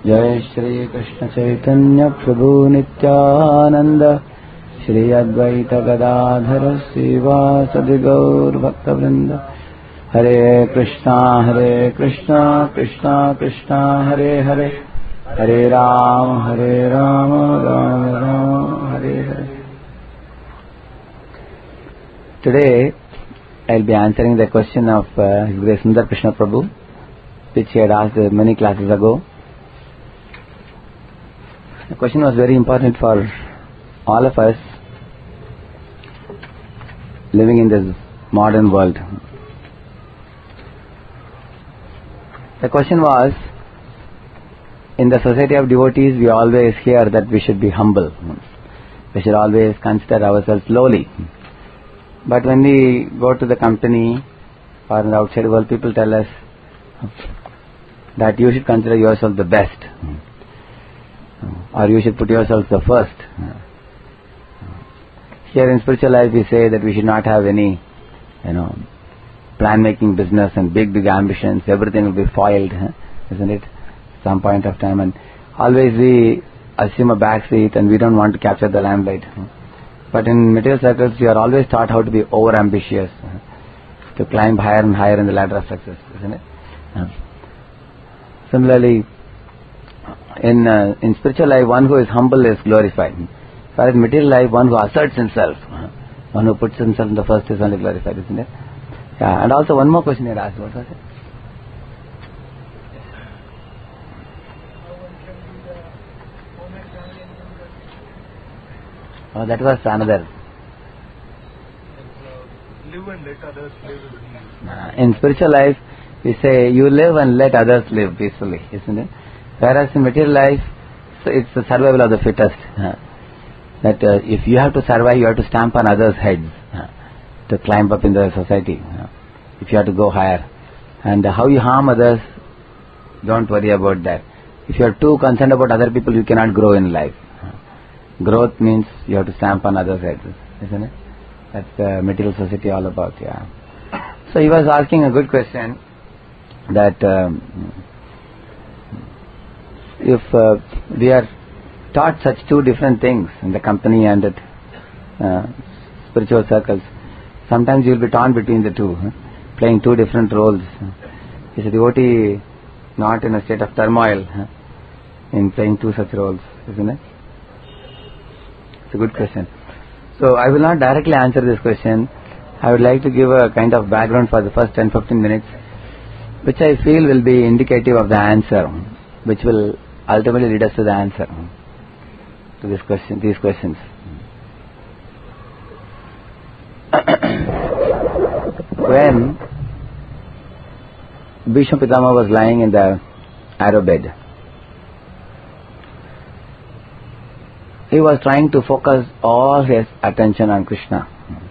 Jai Shri Krishna Chaitanya Prabhu Nityananda Shri Advaita Gadadhara Srivasadi Gaur Bhaktavrinda Hare Krishna Krishna Krishna Hare Hare Hare Rama Rama Rama Hare Hare. Today I will be answering the question of His Grace Sundar Krishna Prabhu, which he had asked many classes ago. The question was very important for all of us living in this modern world. The question was, in the society of devotees we always hear that we should be humble. We should always consider ourselves lowly. But when we go to the company or in the outside world, people tell us that you should consider yourself the best, or you should put yourself the first. Here in spiritual life we say that we should not have any, plan-making business and big ambitions. Everything will be foiled, isn't it? Some point of time, and always we assume a back seat and we don't want to capture the limelight. But in material circles we are always taught how to be over-ambitious, to climb higher and higher in the ladder of success, isn't it? Similarly, in spiritual life, one who is humble is glorified. Whereas in material life, one who asserts himself, one who puts himself in the first is only glorified, isn't it? Yeah. And also one more question you had asked. What was it? Oh, that was another. Live and let others live. In spiritual life, we say you live and let others live peacefully, isn't it? Whereas in material life, so it's the survival of the fittest. That if you have to survive, you have to stamp on others' heads to climb up in the society. If you have to go higher, and how you harm others, don't worry about that. If you are too concerned about other people, you cannot grow in life. Growth means you have to stamp on others' heads, isn't it? That's the material society all about. Yeah. So he was asking a good question, that if we are taught such two different things in the company and at spiritual circles, sometimes you will be torn between the two, playing two different roles. Is a devotee not in a state of turmoil in playing two such roles, isn't it? It's a good question. So I will not directly answer this question. I would like to give a kind of background for the first 10-15 minutes, which I feel will be indicative of the answer, which will ultimately lead us to the answer to this question, these questions. When Bhishma Pitama was lying in the arrow bed, he was trying to focus all his attention on Krishna.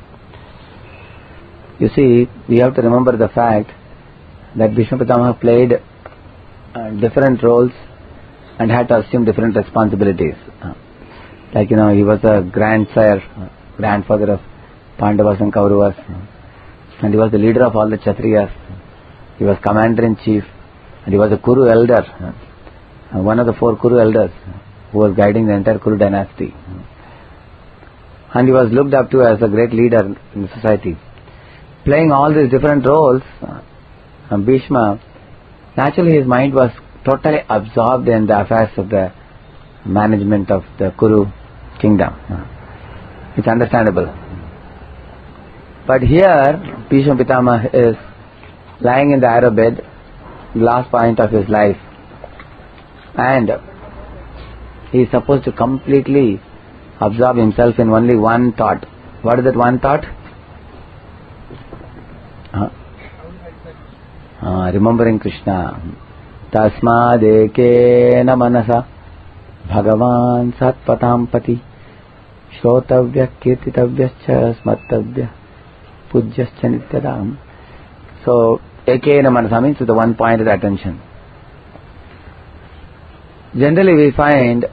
You see, we have to remember the fact that Bhishma Pitama played different roles and had to assume different responsibilities. Like, he was a grandfather of Pandavas and Kauravas, and he was the leader of all the Kshatriyas. He was commander-in-chief, and he was a Kuru elder, one of the 4 Kuru elders who was guiding the entire Kuru dynasty. And he was looked up to as a great leader in the society. Playing all these different roles, Bhishma, naturally his mind was totally absorbed in the affairs of the management of the Kuru kingdom. It's understandable. But here, Bhishma Pitama is lying in the arrow bed, the last point of his life, and he is supposed to completely absorb himself in only one thought. What is that one thought? Remembering Krishna. Tasmadekena manasa Bhagavan satpatam pati Shrotavya kirtitavyascha smattavya pujyascha nityadam. So, ekena manasa means with the one point of attention. Generally we find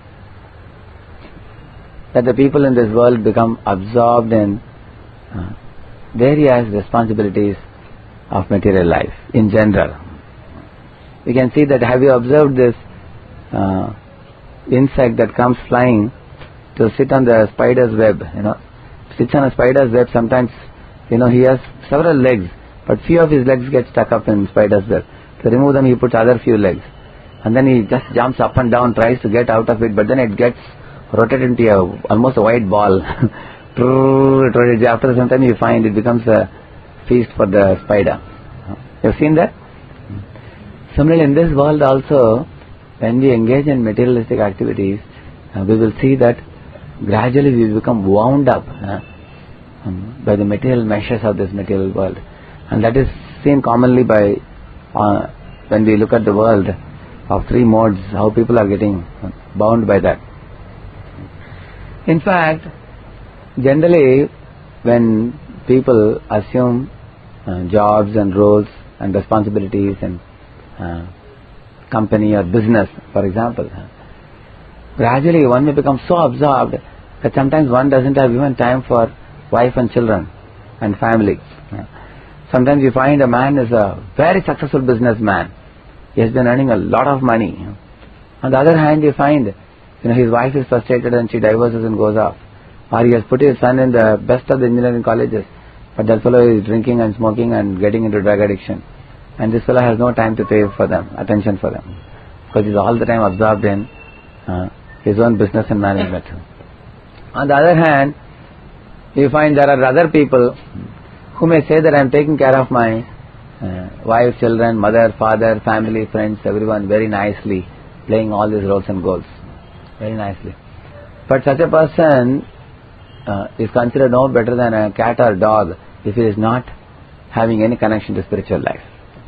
that the people in this world become absorbed in various responsibilities of material life in general. We can see that, have you observed this insect that comes flying to sit on the spider's web, sits on a spider's web. Sometimes, he has several legs, but few of his legs get stuck up in spider's web. To remove them, he puts other few legs. And then he just jumps up and down, tries to get out of it, but then it gets rotated into almost a white ball. After some time you find it becomes a feast for the spider. You have seen that? Similarly, in this world also, when we engage in materialistic activities, we will see that gradually we become wound up by the material measures of this material world. And that is seen commonly by when we look at the world of three modes, how people are getting bound by that. In fact, generally when people assume jobs and roles and responsibilities and company or business, for example, gradually one may become so absorbed that sometimes one doesn't have even time for wife and children and family. Sometimes you find a man is a very successful businessman. He has been earning a lot of money. On the other hand, you find his wife is frustrated and she divorces and goes off. Or he has put his son in the best of the engineering colleges, but that fellow is drinking and smoking and getting into drug addiction. And this fellow has no time to pay for them, attention for them, because he's all the time absorbed in his own business and management. On the other hand, you find there are other people who may say that I am taking care of my wife, children, mother, father, family, friends, everyone very nicely, playing all these roles and goals very nicely. But such a person is considered no better than a cat or dog if he is not having any connection to spiritual life.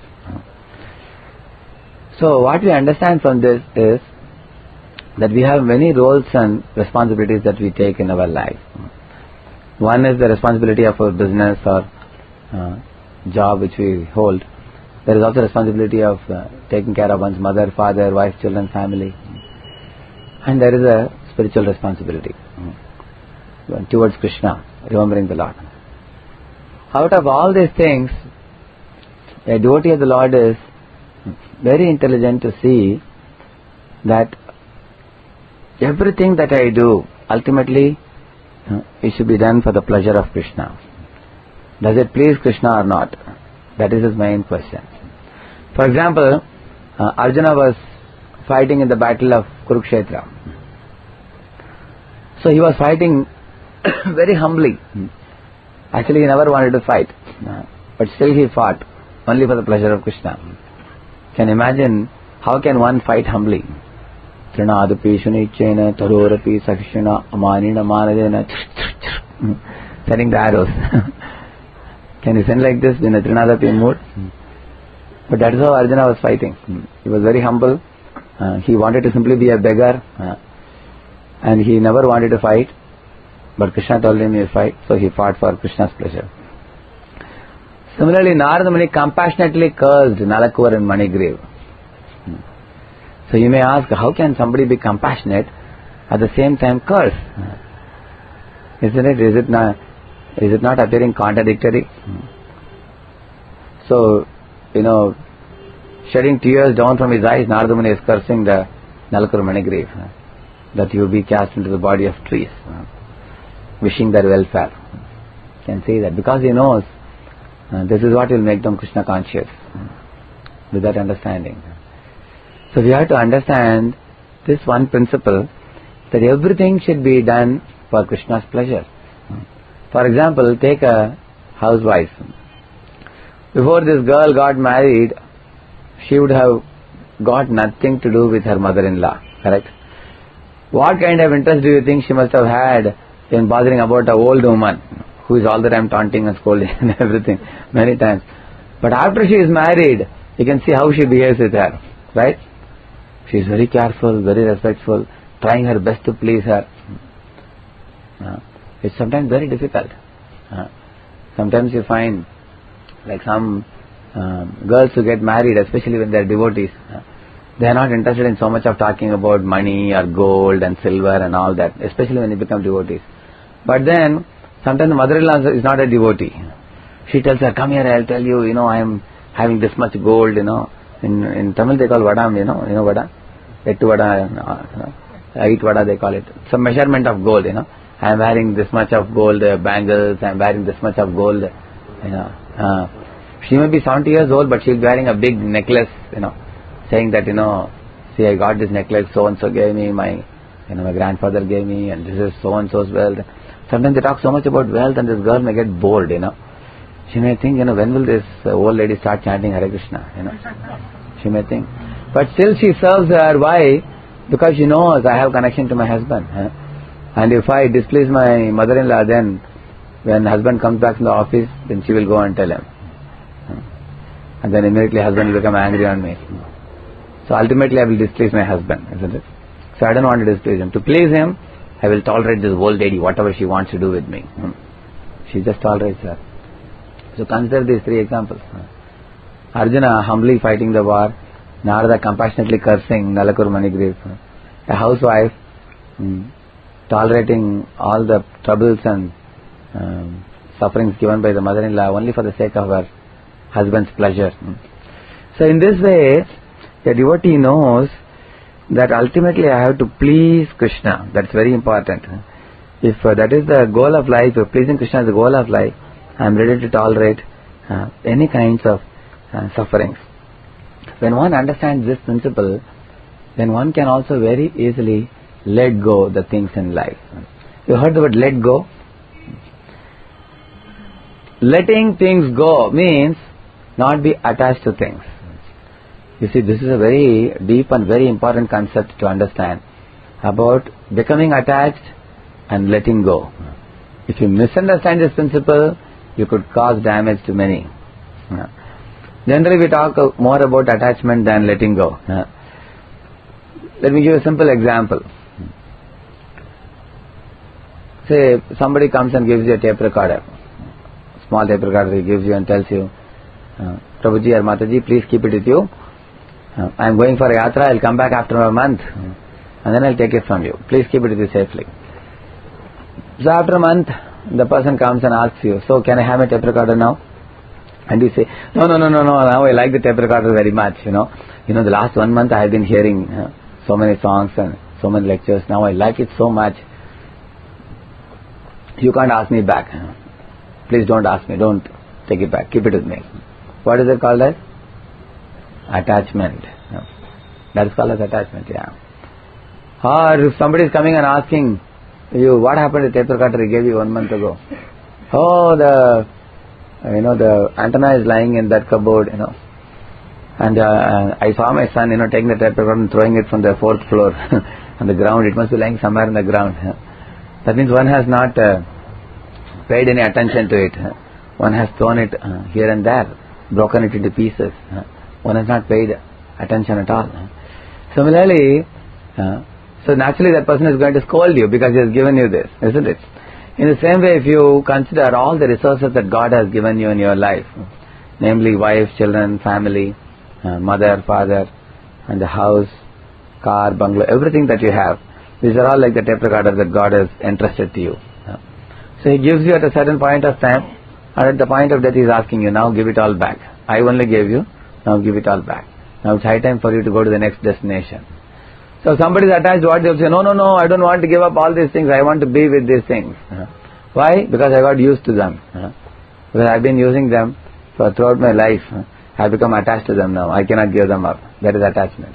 So what we understand from this is that we have many roles and responsibilities that we take in our life. One is the responsibility of our business or job which we hold. There is also responsibility of taking care of one's mother, father, wife, children, family. And there is a spiritual responsibility towards Krishna, remembering the Lord. Out of all these things, a devotee of the Lord is very intelligent to see that everything that I do, ultimately, it should be done for the pleasure of Krishna. Does it please Krishna or not? That is his main question. For example, Arjuna was fighting in the battle of Kurukshetra. So he was fighting very humbly. Actually, he never wanted to fight, but still he fought only for the pleasure of Krishna. Can you imagine how can one fight humbly? Trinadapi shunichena tarorapi sakshina amanina manadena, sending the arrows. Can you send like this in a Trinadapi mood? But that is how Arjuna was fighting. He was very humble. He wanted to simply be a beggar, and he never wanted to fight. But Krishna told him to fight, so he fought for Krishna's pleasure. Similarly, Narada Muni compassionately cursed Nalakur and Manigriv. So you may ask, how can somebody be compassionate at the same time curse? Isn't it? Is it not appearing contradictory? So, shedding tears down from his eyes, Narada Muni is cursing the Nalakur Manigriv, that you be cast into the body of trees, wishing their welfare. You can see that because he knows this is what will make them Krishna conscious, with that understanding. So we have to understand this one principle, that everything should be done for Krishna's pleasure. For example, take a housewife. Before this girl got married, she would have got nothing to do with her mother-in-law, correct? What kind of interest do you think she must have had in bothering about an old woman who is all the time taunting and scolding and everything, many times? But after she is married, you can see how she behaves with her, right? She is very careful, very respectful, trying her best to please her. It's sometimes very difficult. Sometimes you find like some girls who get married, especially when they are devotees, they are not interested in so much of talking about money or gold and silver and all that, especially when they become devotees. But then, sometimes the mother-in-law is not a devotee. She tells her, come here, I'll tell you, I am having this much gold, In Tamil they call vadam, you know vada? 8 vada, 8 vada they call it. Some measurement of gold, I am wearing this much of gold bangles, I am wearing this much of gold, She may be 70 years old, but she is wearing a big necklace, saying that, see, I got this necklace, so-and-so gave me, my grandfather gave me, and this is so-and-so's wealth. Sometimes they talk so much about wealth, and this girl may get bored, She may think, when will this old lady start chanting Hare Krishna, She may think. But still she serves her. Why? Because she knows I have connection to my husband. And if I displease my mother-in-law, then when husband comes back from the office, then she will go and tell him. And then immediately husband will become angry on me. So ultimately I will displease my husband, isn't it? So I don't want to displease him. To please him, I will tolerate this old lady, whatever she wants to do with me. She just tolerates her. So consider these 3 examples. Arjuna humbly fighting the war, Narada compassionately cursing Nalakur Manigriv, a housewife tolerating all the troubles and sufferings given by the mother-in-law only for the sake of her husband's pleasure. So in this way, the devotee knows that ultimately I have to please Krishna. That's very important. If that is the goal of life, if pleasing Krishna is the goal of life, I am ready to tolerate any kinds of sufferings. When one understands this principle, then one can also very easily let go the things in life. You heard the word let go? Letting things go means not be attached to things. You see, this is a very deep and very important concept to understand about becoming attached and letting go. If you misunderstand this principle, you could cause damage to many. Generally we talk more about attachment than letting go. Let me give you a simple example. Say somebody comes and gives you a tape recorder. Small tape recorder he gives you and tells you, Prabhuji or Mataji, please keep it with you. I am going for a yatra, I will come back after a month and then I will take it from you. Please keep it with you safely. So after a month, the person comes and asks you, so can I have a tape recorder now? And you say, no, now I like the tape recorder very much, the last 1 month I have been hearing so many songs and so many lectures, now I like it so much. You can't ask me back. Please don't ask me, don't take it back, keep it with me. What is it called as? Attachment. That is called as attachment, Or if somebody is coming and asking you, what happened to the tape recorder he gave you 1 month ago? Oh, the antenna is lying in that cupboard, And I saw my son, taking the tape recorder and throwing it from the 4th floor on the ground. It must be lying somewhere on the ground. That means one has not paid any attention to it. One has thrown it here and there, broken it into pieces. One has not paid attention at all. Similarly, so naturally that person is going to scold you because he has given you this, isn't it? In the same way, if you consider all the resources that God has given you in your life, namely wife, children, family, mother, father, and the house, car, bungalow, everything that you have, these are all like the tape recorder that God has entrusted to you. So He gives you at a certain point of time, and at the point of death He is asking you, now give it all back. I only gave you, now give it all back. Now it's high time for you to go to the next destination. So if somebody is attached, what they will say, no, I don't want to give up all these things, I want to be with these things. Why? Because I got used to them. Because I have been using them throughout my life. I have become attached to them now, I cannot give them up. That is attachment.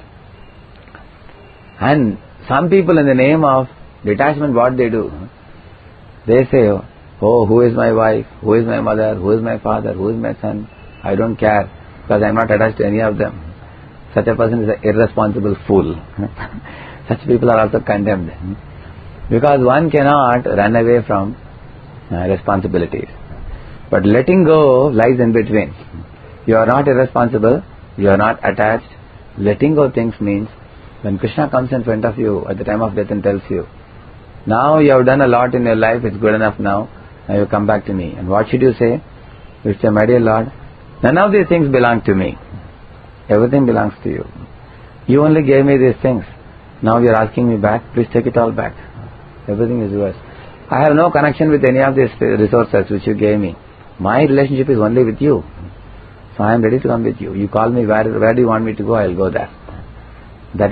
And some people, in the name of detachment, what they do? They say, oh, who is my wife? Who is my mother? Who is my father? Who is my son? I don't care, because I am not attached to any of them. Such a person is an irresponsible fool. Such people are also condemned. Because one cannot run away from responsibilities. But letting go lies in between. You are not irresponsible, you are not attached. Letting go things means, when Krishna comes in front of you at the time of death and tells you, now you have done a lot in your life, it's good enough now you come back to me. And what should you say? You say, my dear Lord, none of these things belong to me. Everything belongs to you. You only gave me these things. Now you are asking me back, please take it all back. Everything is yours. I have no connection with any of these resources which you gave me. My relationship is only with you. So I am ready to come with you. You call me, where do you want me to go? I will go there. That is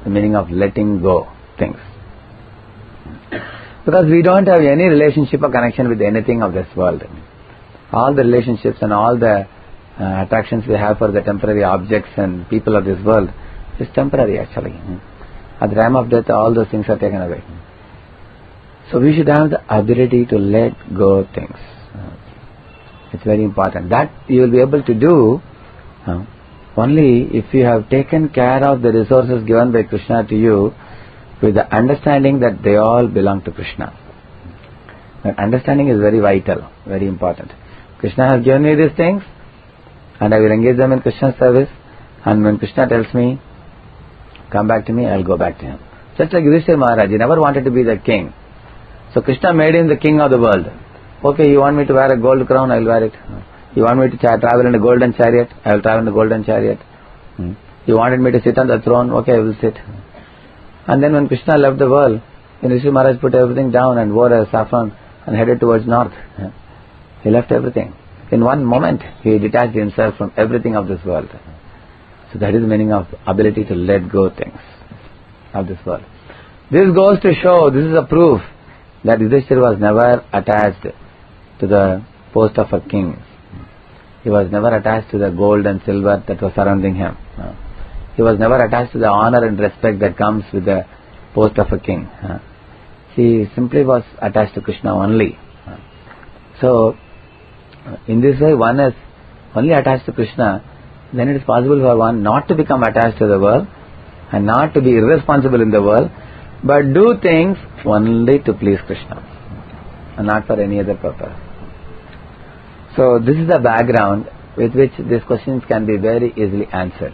the meaning of letting go things. Because we don't have any relationship or connection with anything of this world. All the relationships and all the attractions we have for the temporary objects and people of this world is temporary actually. At the time of death, all those things are taken away. So we should have the ability to let go things. It's very important. That you will be able to do only if you have taken care of the resources given by Krishna to you with the understanding that they all belong to Krishna. That understanding is very vital, very important. Krishna has given me these things and I will engage them in Krishna's service, and when Krishna tells me, come back to me, I will go back to him. Just like Yudhishthira Maharaj, he never wanted to be the king. So Krishna made him the king of the world. Okay, you want me to wear a gold crown, I will wear it. You want me to travel in a golden chariot, I will travel in a golden chariot. You wanted me to sit on the throne, okay, I will sit. And then when Krishna left the world, Yudhishthira Maharaj put everything down and wore a saffron and headed towards north. He left everything. In one moment, he detached himself from everything of this world. So that is the meaning of ability to let go things of this world. This goes to show, this is a proof that Yudhishthira was never attached to the post of a king. He was never attached to the gold and silver that was surrounding him. He was never attached to the honor and respect that comes with the post of a king. He simply was attached to Krishna only. So, in this way, one is only attached to Krishna, then it is possible for one not to become attached to the world and not to be irresponsible in the world, but do things only to please Krishna and not for any other purpose. So this is the background with which these questions can be very easily answered.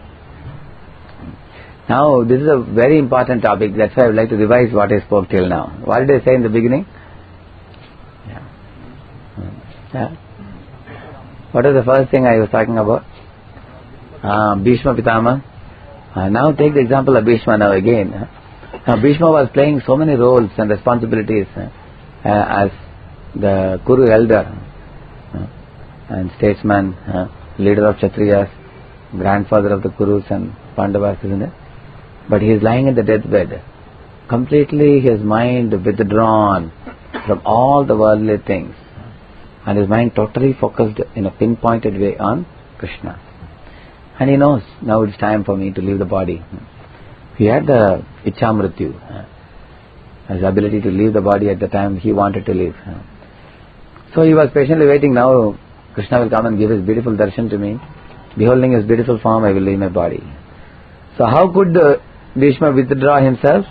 Now this is a very important topic, that's why I would like to revise what I spoke till now. What did I say in the beginning? What was the first thing I was talking about? Bhishma Pitama. Now take the example of Bhishma now again. Now Bhishma was playing so many roles and responsibilities as the Kuru elder and statesman, leader of Kshatriyas, grandfather of the Kurus and Pandavas, isn't it? But he is lying in the deathbed, completely his mind withdrawn from all the worldly things, and his mind totally focused in a pinpointed way on Krishna. And he knows, now it's time for me to leave the body. He had the Ichamrityu, his ability to leave the body at the time he wanted to leave. So he was patiently waiting. Now Krishna will come and give his beautiful darshan to me. Beholding his beautiful form, I will leave my body. So how could Bhishma withdraw himself?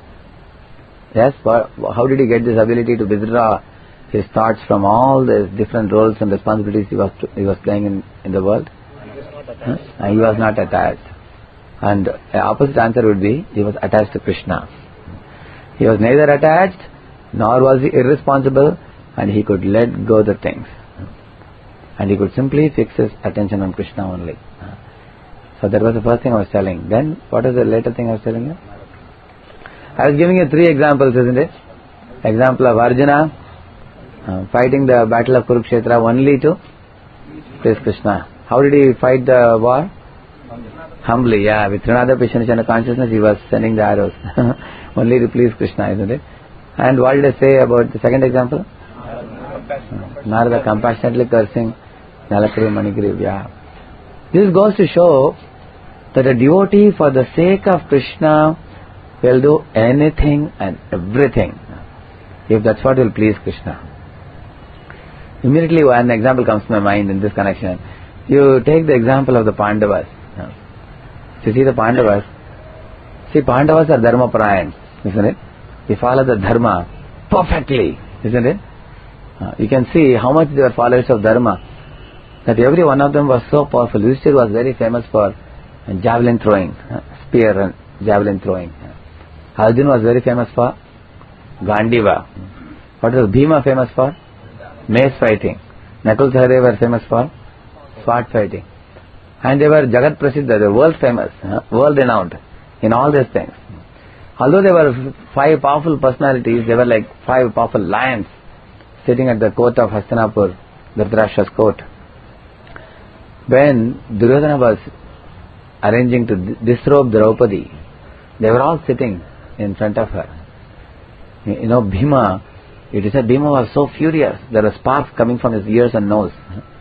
Yes, how did he get this ability to withdraw his thoughts from all the different roles and responsibilities he was playing in the world? He was not attached. And the opposite answer would be, he was attached to Krishna. He was neither attached nor was he irresponsible, and he could let go the things. And he could simply fix his attention on Krishna only. So that was the first thing I was telling. Then, what was the later thing I was telling you? I was giving you 3 examples, isn't it? Example of Arjuna fighting the battle of Kurukshetra only to please Krishna. How did he fight the war? Humbly, with Trinada Pishanachana consciousness he was sending the arrows only to please Krishna, isn't it? And what did I say about the second example? Narada compassionately cursing Nalakri Manigriv. This goes to show that a devotee for the sake of Krishna will do anything and everything if that's what will please Krishna. Immediately one example comes to my mind in this connection. You take the example of the Pandavas. You see the Pandavas. See, Pandavas are Dharma Parayans, isn't it? They follow the Dharma perfectly, isn't it? You can see how much they were followers of Dharma, that every one of them was so powerful. Yudhishthira was very famous for javelin throwing, spear and javelin throwing. Arjuna was very famous for Gandiva. What was Bhima famous for? Mace fighting. Nakul Sahadev were famous for sword fighting. And they were Jagat Prasiddha, the world famous, world renowned in all these things. Although they were 5 powerful personalities, they were like 5 powerful lions sitting at the court of Hastinapur, Dhritarashtra's court. When Duryodhana was arranging to disrobe Draupadi They were all sitting in front of her. Bhima, it is said Bhima was so furious. There were sparks coming from his ears and nose.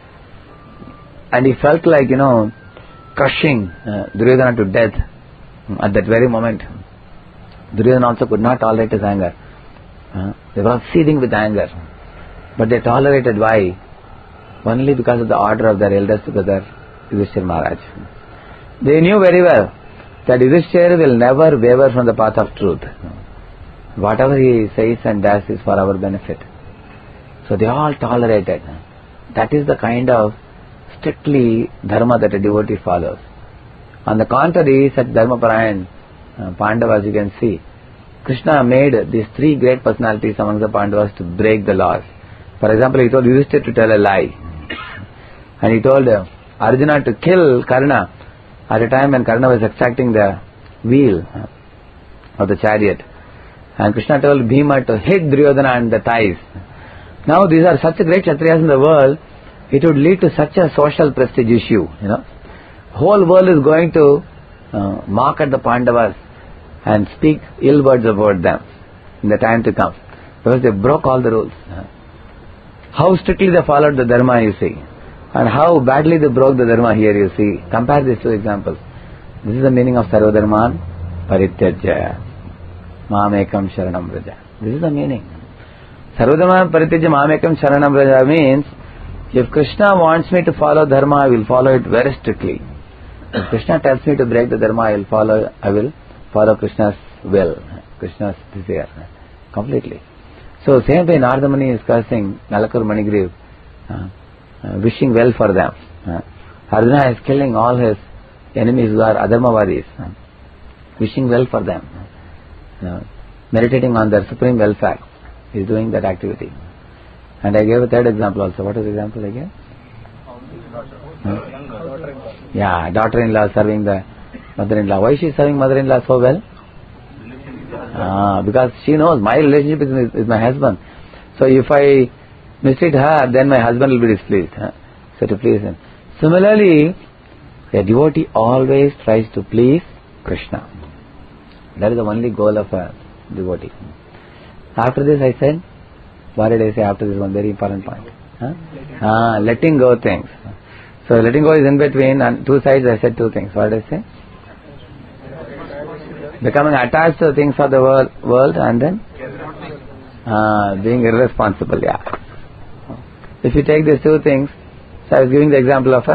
And he felt like, crushing Duryodhana to death at that very moment. Duryodhana also could not tolerate his anger. They were all seething with anger. But they tolerated. Why? Only because of the order of their eldest brother, Yudhishthira Maharaj. They knew very well that Yudhishthira will never waver from the path of truth. Whatever he says and does is for our benefit. So they all tolerated. That is the kind of strictly dharma that a devotee follows. On the contrary, such dharma-parayan Pandavas, you can see, Krishna made these three great personalities among the Pandavas to break the laws. For example, he told Yudhishthira to tell a lie. And he told Arjuna to kill Karna at a time when Karna was extracting the wheel of the chariot. And Krishna told Bhima to hit Duryodhana and the thighs. Now these are such great Kshatriyas in the world, it would lead to such a social prestige issue. Whole world is going to mock at the Pandavas and speak ill words about them in the time to come, because they broke all the rules. How strictly they followed the dharma, you see, and how badly they broke the dharma here, you see. Compare these two examples. This is the meaning of Sarvadharman Parityajya Mamekam Sharanam Vraja. This is the meaning. Sarvadharman Parityajya Mamekam Sharanam Vraja means, if Krishna wants me to follow dharma, I will follow it very strictly. If Krishna tells me to break the dharma, I will follow Krishna's will, Krishna's desire, completely. So same way Narada Muni is cursing Nalakur Manigriv, wishing well for them. Arjuna is killing all his enemies who are adharmavadis, wishing well for them, meditating on their supreme welfare. He is doing that activity. And I gave a third example also. What is the example again? Yeah, daughter-in-law serving the mother-in-law. Why is she serving mother-in-law so well? Because she knows my relationship is with my husband. So if I mistreat her, then my husband will be displeased. So to please him. Similarly, a devotee always tries to please Krishna. That is the only goal of a devotee. After this I said, what did I say after this one very important point? Letting go things. So letting go is in between, and two sides I said two things. What did I say? Becoming attached to the things of the world and then being irresponsible. Yeah. If you take these two things, so I was giving the example of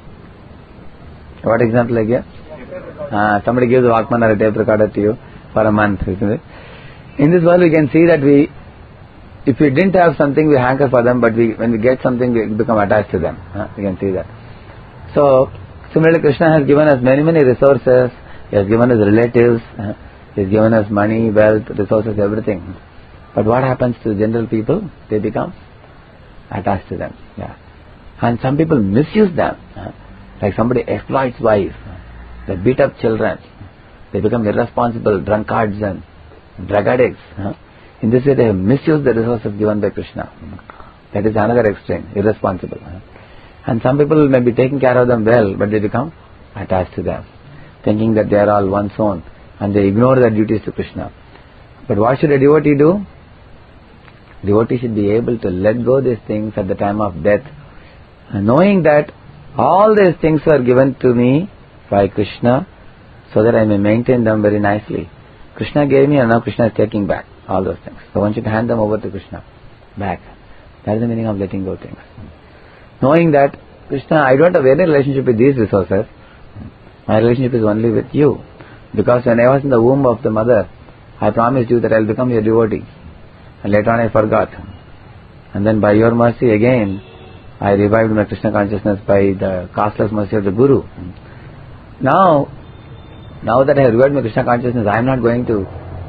what example I gave? Somebody gives a Walkman or a tape recorder to you for a month, isn't it? In this world we can see that if we didn't have something, we hanker for them, but when we get something, we become attached to them. We can see that. So, similarly, Krishna has given us many, many resources. He has given us relatives. He has given us money, wealth, resources, everything. But what happens to general people? They become attached to them. Yeah. And some people misuse them. Like somebody exploits wife. They beat up children. They become irresponsible drunkards and drug addicts. In this way they have misused the resources given by Krishna. That is another extreme, irresponsible. And some people may be taking care of them well, but they become attached to them, thinking that they are all one's own, and they ignore their duties to Krishna. But what should a devotee do? Devotee should be able to let go these things at the time of death, knowing that all these things were given to me by Krishna so that I may maintain them very nicely. Krishna gave me and now Krishna is taking back all those things. So one should hand them over to Krishna back. That is the meaning of letting go things. Knowing that Krishna, I don't have any relationship with these resources. My relationship is only with you. Because when I was in the womb of the mother, I promised you that I will become your devotee. And later on I forgot. And then by your mercy again, I revived my Krishna consciousness by the costless mercy of the Guru. Now that I have revived my Krishna consciousness, I am not going to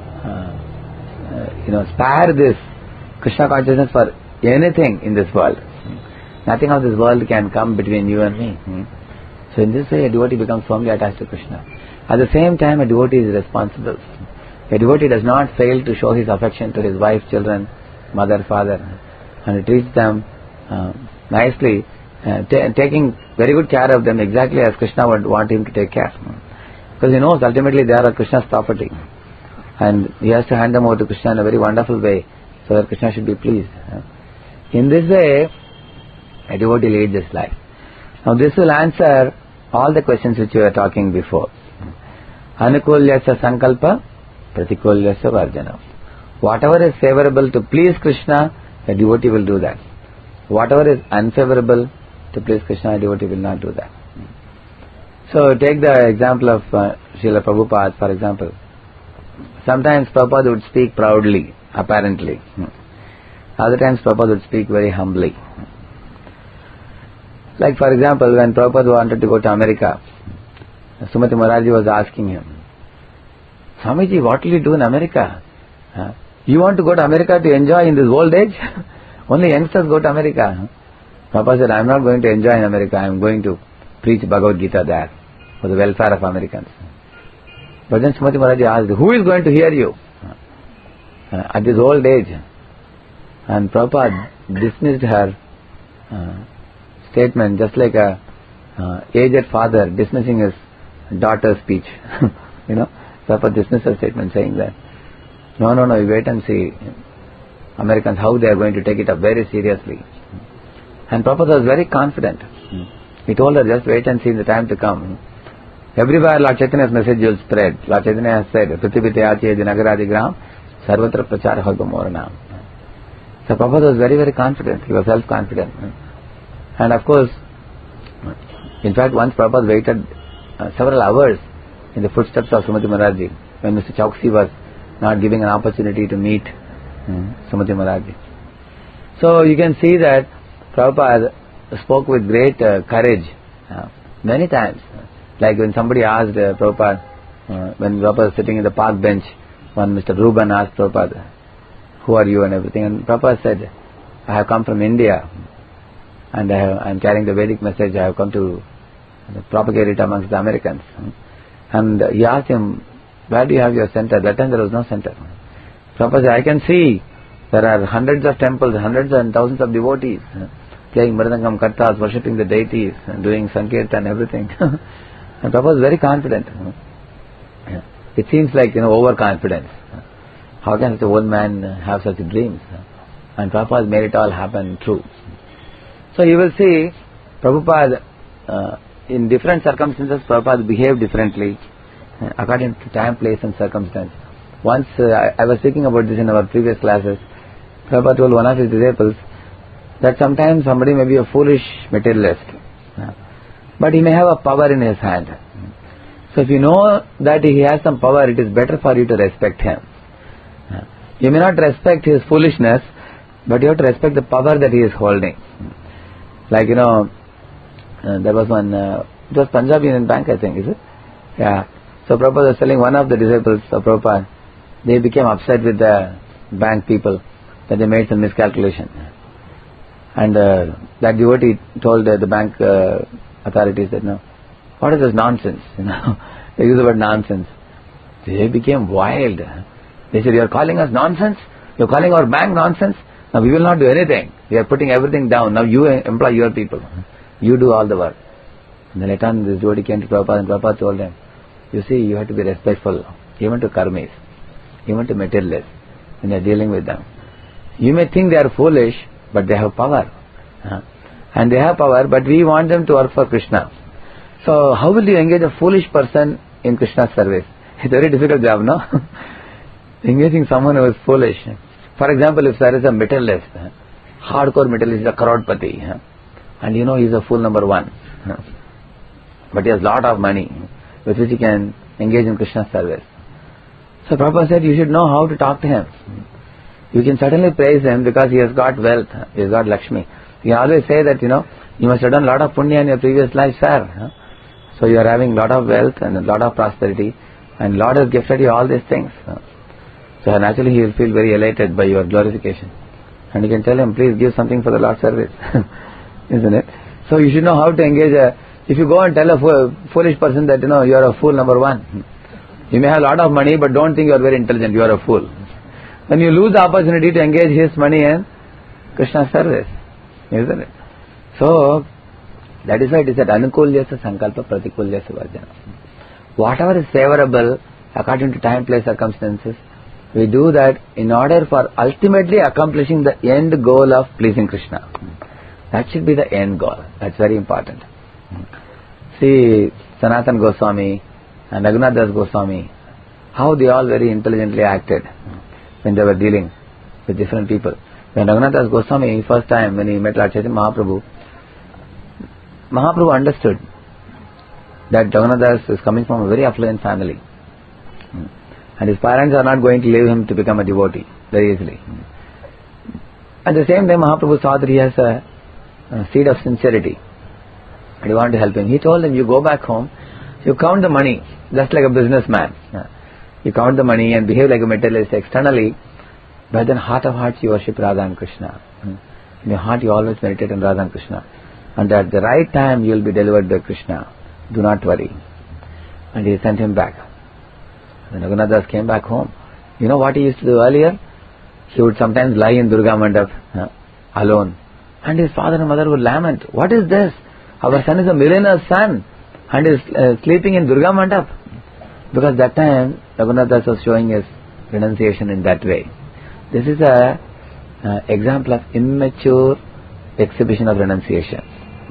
spare this Krishna consciousness for anything in this world. Nothing of this world can come between you and me. So in this way a devotee becomes firmly attached to Krishna. At the same time a devotee is responsible. A devotee does not fail to show his affection to his wife, children, mother, father, and he treats them nicely, taking very good care of them exactly as Krishna would want him to take care. Because he knows ultimately they are Krishna's property. And he has to hand them over to Krishna in a very wonderful way, so that Krishna should be pleased. In this way, a devotee leads this life. Now this will answer all the questions which we were talking before. Anukulyasya sankalpa, pratikulyasya varjana. Whatever is favorable to please Krishna, a devotee will do that. Whatever is unfavorable to please Krishna, a devotee will not do that. So take the example of Srila Prabhupada, for example. Sometimes Prabhupada would speak proudly, apparently. Other times Prabhupada would speak very humbly. Like for example, when Prabhupada wanted to go to America, Sumati Maharaji was asking him, Swamiji, what will you do in America? You want to go to America to enjoy in this old age? Only youngsters go to America. Prabhupada said, I am not going to enjoy in America, I am going to preach Bhagavad Gita there for the welfare of Americans. But then Sumati Maharaji asked, who is going to hear you at this old age? And Prabhupada dismissed her statement just like a aged father dismissing his daughter's speech. Prabhupada dismissed her statement saying that, no, you wait and see Americans how they are going to take it up very seriously. And Prabhupada was very confident. He told her, just wait and see the time to come. Everywhere Lord Chaitanya's message will spread. Lord Chaitanya has said, Prithivite Ache Nagaradi Gram, Sarvatra Prachara Hogamoranam. So Prabhupada was very, very confident. He was self-confident. And of course, in fact, once Prabhupada waited several hours in the footsteps of Sumati Maharaji, when Mr. Chauksi was not giving an opportunity to meet Sumati Maharaji. So you can see that Prabhupada spoke with great courage many times. Like when somebody asked Prabhupada, when Prabhupada was sitting in the park bench, when Mr. Ruban asked Prabhupada, who are you and everything, and Prabhupada said, I have come from India and I am carrying the Vedic message, I have come to propagate it amongst the Americans. And he asked him, where do you have your center? That time there was no center. Prabhupada said, I can see there are hundreds of temples, hundreds and thousands of devotees playing Mridangam, Kartas, worshipping the deities, and doing Sankirtan and everything. And Prabhupada was very confident. It seems like, overconfidence. How can such an old man have such dreams? And Prabhupada made it all happen true. So you will see, Prabhupada, in different circumstances, Prabhupada behaved differently, according to time, place and circumstance. Once, I was speaking about this in our previous classes, Prabhupada told one of his disciples that sometimes somebody may be a foolish materialist, but he may have a power in his hand. So if you know that he has some power, it is better for you to respect him. You may not respect his foolishness, but you have to respect the power that he is holding. Like, there was one, it was Punjab Union Bank, I think, is it? Yeah. So Prabhupada was telling one of the disciples of Prabhupada, they became upset with the bank people that they made some miscalculation. And that devotee told the bank authorities that, no, what is this nonsense? They use the word nonsense. They became wild. They said, you are calling us nonsense? You are calling our bank nonsense? Now we will not do anything. We are putting everything down. Now you employ your people. You do all the work. And then later on this devotee came to Prabhupada and Prabhupada told them, you see, you have to be respectful even to karmis, even to materialists when you are dealing with them. You may think they are foolish, but they have power. And they have power, but we want them to work for Krishna. So how will you engage a foolish person in Krishna's service? It's a very difficult job, no? Engaging someone who is foolish. For example, if there is a materialist, hardcore materialist, a crorepati, and he's a fool number one, but he has lot of money with which he can engage in Krishna's service. So Prabhupada said, you should know how to talk to him. You can certainly praise him because he has got wealth, he has got Lakshmi. You can always say that, you must have done a lot of punya in your previous life, sir. So you are having a lot of wealth and a lot of prosperity, and Lord has gifted you all these things. So naturally he will feel very elated by your glorification. And you can tell him, please give something for the Lord's service. Isn't it? So you should know how to engage if you go and tell a foolish person that, you are a fool number one. You may have a lot of money, but don't think you are very intelligent, you are a fool. Then you lose the opportunity to engage his money in Krishna's service. Isn't it? So, that is why it is that anukulyasya sankalpa pratikulyasya varjana. whatever is favorable according to time, place, circumstances, we do that in order for ultimately accomplishing the end goal of pleasing Krishna. That should be the end goal. That's very important. See, Sanatana Goswami and Raghunath Das Goswami, how they all very intelligently acted when they were dealing with different people. When Raghunath Das Goswami, first time when he met Lord Chaitanya Mahaprabhu, Mahaprabhu understood that Raghunath Das is coming from a very affluent family. And his parents are not going to leave him to become a devotee very easily. At the same time, Mahaprabhu saw that he has a seed of sincerity. And he wanted to help him. He told him, you go back home, you count the money, just like a businessman. You count the money and behave like a materialist externally, but then heart of hearts you worship Radha and Krishna. In your heart you always meditate on Radha and Krishna. And at the right time you will be delivered by Krishna. Do not worry. And he sent him back. When Raghunath Das came back home, you know what he used to do earlier? He would sometimes lie in Durga Mandap alone. And his father and mother would lament, what is this? Our son is a millionaire's son and is sleeping in Durga Mandap. Because that time Raghunath Das was showing his renunciation in that way. This is a example of immature exhibition of renunciation.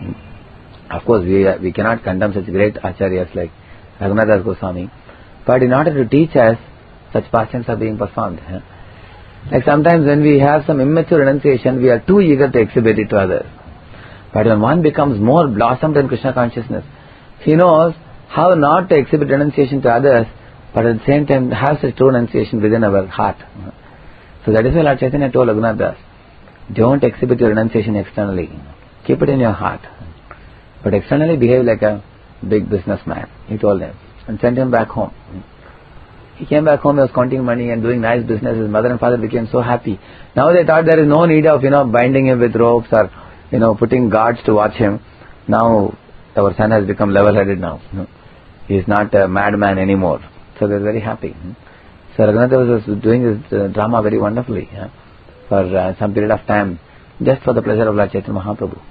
Of course, we cannot condemn such great acharyas like Raghunath Das Goswami, but in order to teach us, such pastimes are being performed. Like sometimes when we have some immature renunciation, we are too eager to exhibit it to others. But when one becomes more blossomed in Krishna consciousness, he knows how not to exhibit renunciation to others, but at the same time have such true renunciation within our heart. So that is why Lord Chaitanya told Raghunath Das, don't exhibit your renunciation externally. Keep it in your heart. But externally behave like a big businessman, he told him, and sent him back home. He came back home, he was counting money and doing nice business. His mother and father became so happy. Now they thought there is no need of, binding him with ropes or, putting guards to watch him. Now our son has become level-headed now. He is not a madman anymore. So they are very happy. So Raghunath was doing this drama very wonderfully for some period of time, just for the pleasure of Lord Chaitanya Mahaprabhu.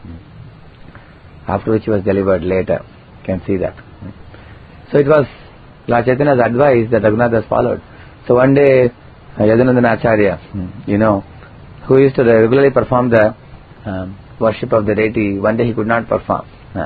After which he was delivered later. You can see that. So it was Lord Chaitanya's advice that Raghunath has followed. So one day, Yadunandana Acharya, who used to regularly perform the worship of the deity, one day he could not perform.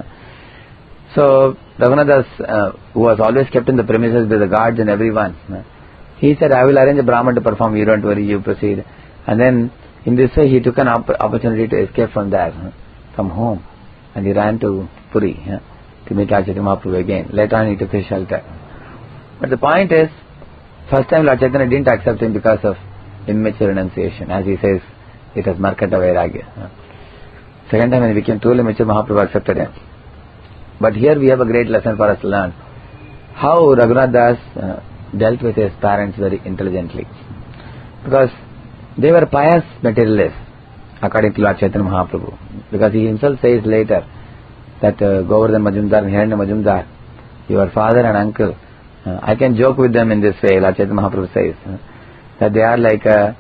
So Raghunath Das, who was always kept in the premises with the guards and everyone, he said, I will arrange a Brahman to perform, you don't worry, you proceed. And then in this way he took an opportunity to escape from there, from home. And he ran to Puri to meet Lord Chaitanya Mahaprabhu again. Later on he took his shelter. But the point is, first time Lord Chaitanya didn't accept him because of immature renunciation. As he says, it was Markata Vairagya. Second time when he became truly mature, Mahaprabhu accepted him. But here we have a great lesson for us to learn. How Raghunath Das dealt with his parents very intelligently. Because they were pious materialists, according to Lord Chaitanya Mahaprabhu. Because he himself says later that Govardhan Majumdar and Hiranya Majumdar, your father and uncle, I can joke with them in this way. Lord Chaitanya Mahaprabhu says that they are like a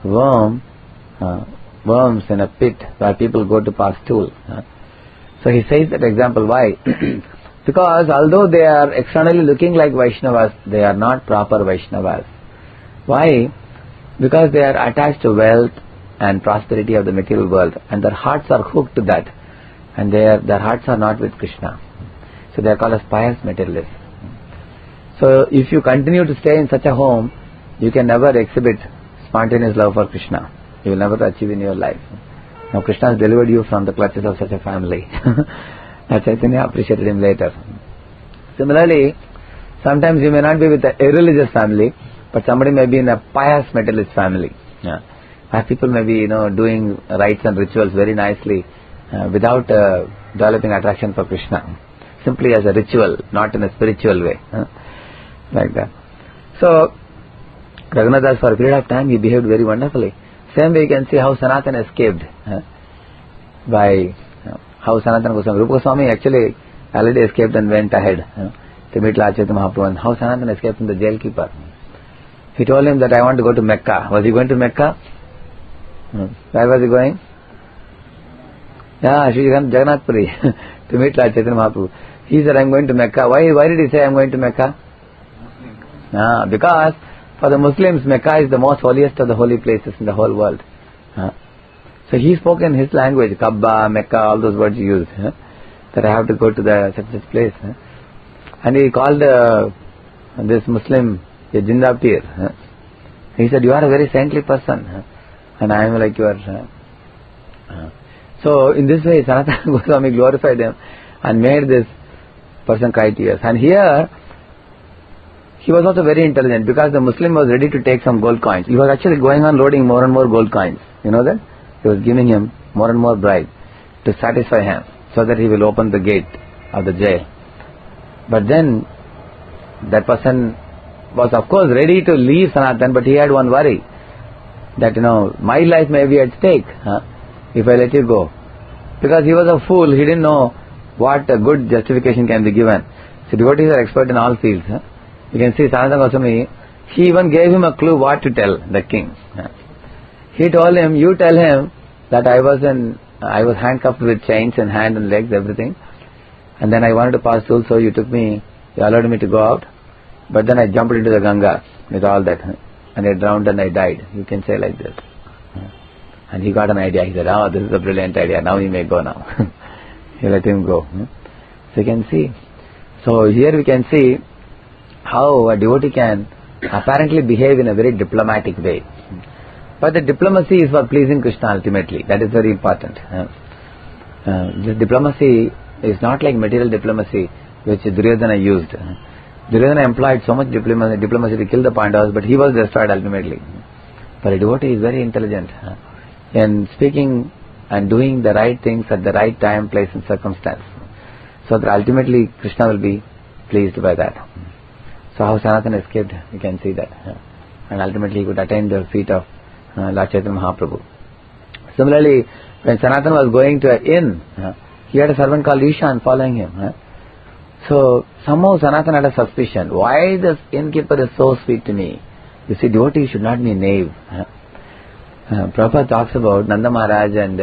worms in a pit where people go to pass stool. So he says that example. Why? Because although they are externally looking like Vaishnavas, they are not proper Vaishnavas. Why? Because they are attached to wealth and prosperity of the material world, and their hearts are hooked to that, and their hearts are not with Krishna. So they are called as pious materialists. So if you continue to stay in such a home, you can never exhibit spontaneous love for Krishna. You will never achieve in your life. Now Krishna has delivered you from the clutches of such a family. Chaitanya appreciated him later. Similarly, sometimes you may not be with a irreligious family, but somebody may be in a pious materialist family. Where people may be, doing rites and rituals very nicely without developing attraction for Krishna. Simply as a ritual, not in a spiritual way. Like that. So, Raghunath Das, for a period of time, he behaved very wonderfully. Same way you can see how Sanatana escaped by how Sanatana Goswami. Rupa Goswami actually already escaped and went ahead to meet Lord Chaitanya Mahaprabhu. And how Sanatana escaped from the jailkeeper. He told him that I want to go to Mecca. Was he going to Mecca? Where was he going? Shri Jagannath Puri to meet Lord Chaitanya Mahaprabhu. He said, I'm going to Mecca. Why did he say I'm going to Mecca? Because for the Muslims, Mecca is the most holiest of the holy places in the whole world. So he spoke in his language, Kaaba, Mecca, all those words he used. That I have to go to the such place. And he called this Muslim a Jindapir. He said, you are a very saintly person. And I am like your... So in this way, Sanatana Goswami glorified him and made this person cry tears. And here, he was also very intelligent because the Muslim was ready to take some gold coins. He was actually going on loading more and more gold coins. You know that? He was giving him more and more bribe to satisfy him so that he will open the gate of the jail. But then, that person was of course ready to leave Sanatan, but he had one worry. That, my life may be at stake if I let you go. Because he was a fool, he didn't know what a good justification can be given. So devotees are expert in all fields. You can see Sanatana Goswami, he even gave him a clue what to tell the king. He told him, you tell him that I was handcuffed with chains in hand and legs, everything. And then I wanted to pass through, so you allowed me to go out. But then I jumped into the Ganga with all that. And I drowned and I died. You can say like this. And he got an idea. He said, this is a brilliant idea. Now he may go now. He let him go. So you can see. So here we can see how a devotee can apparently behave in a very diplomatic way. But the diplomacy is for pleasing Krishna ultimately. That is very important. This diplomacy is not like material diplomacy which Duryodhana used. Duryodhana employed so much diplomacy to kill the Pandavas, but he was destroyed ultimately. But a devotee is very intelligent in speaking and doing the right things at the right time, place and circumstance. So that ultimately Krishna will be pleased by that. So how Sanatana escaped, you can see that. And ultimately he could attain the feet of Lord Chaitanya Mahaprabhu. Similarly, when Sanatana was going to an inn, he had a servant called Ishan following him. So somehow Sanatana had a suspicion. Why this innkeeper is so sweet to me? You see, devotee should not be naive. Prabhupada talks about Nanda Maharaj and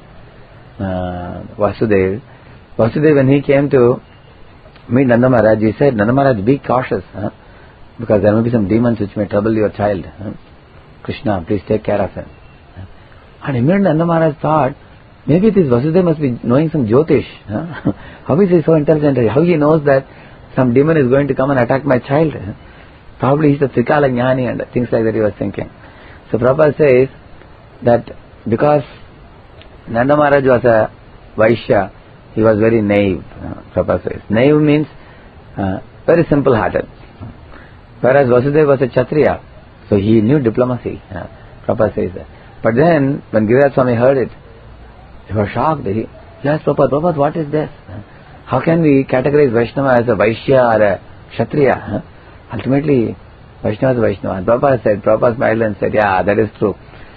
Vasudev. Vasudev, when he came to meet Nanda Maharaj, he said, Nanda Maharaj, be cautious, because there may be some demons which may trouble your child. Krishna, please take care of him. And immediately Nanda Maharaj thought, maybe this Vasudev must be knowing some Jyotish. How is he so intelligent? How he knows that some demon is going to come and attack my child? Probably he's a Trikala Jnani and things like that he was thinking. So Prabhupada says that because Nanda Maharaj was a Vaishya, he was very naive. Prabhupada says. Naive means very simple-hearted. Whereas Vasudev was a Kshatriya, so he knew diplomacy. Prabhupada says that. But then, when Giriraj Swami heard it, he was shocked. He asked Prabhupada, what is this? How can we categorize Vaishnava as a Vaishya or a Kshatriya? Ultimately, Vaishnava is Vaishnava. And Prabhupada said, Prabhupada smiled and said, yeah, that is true.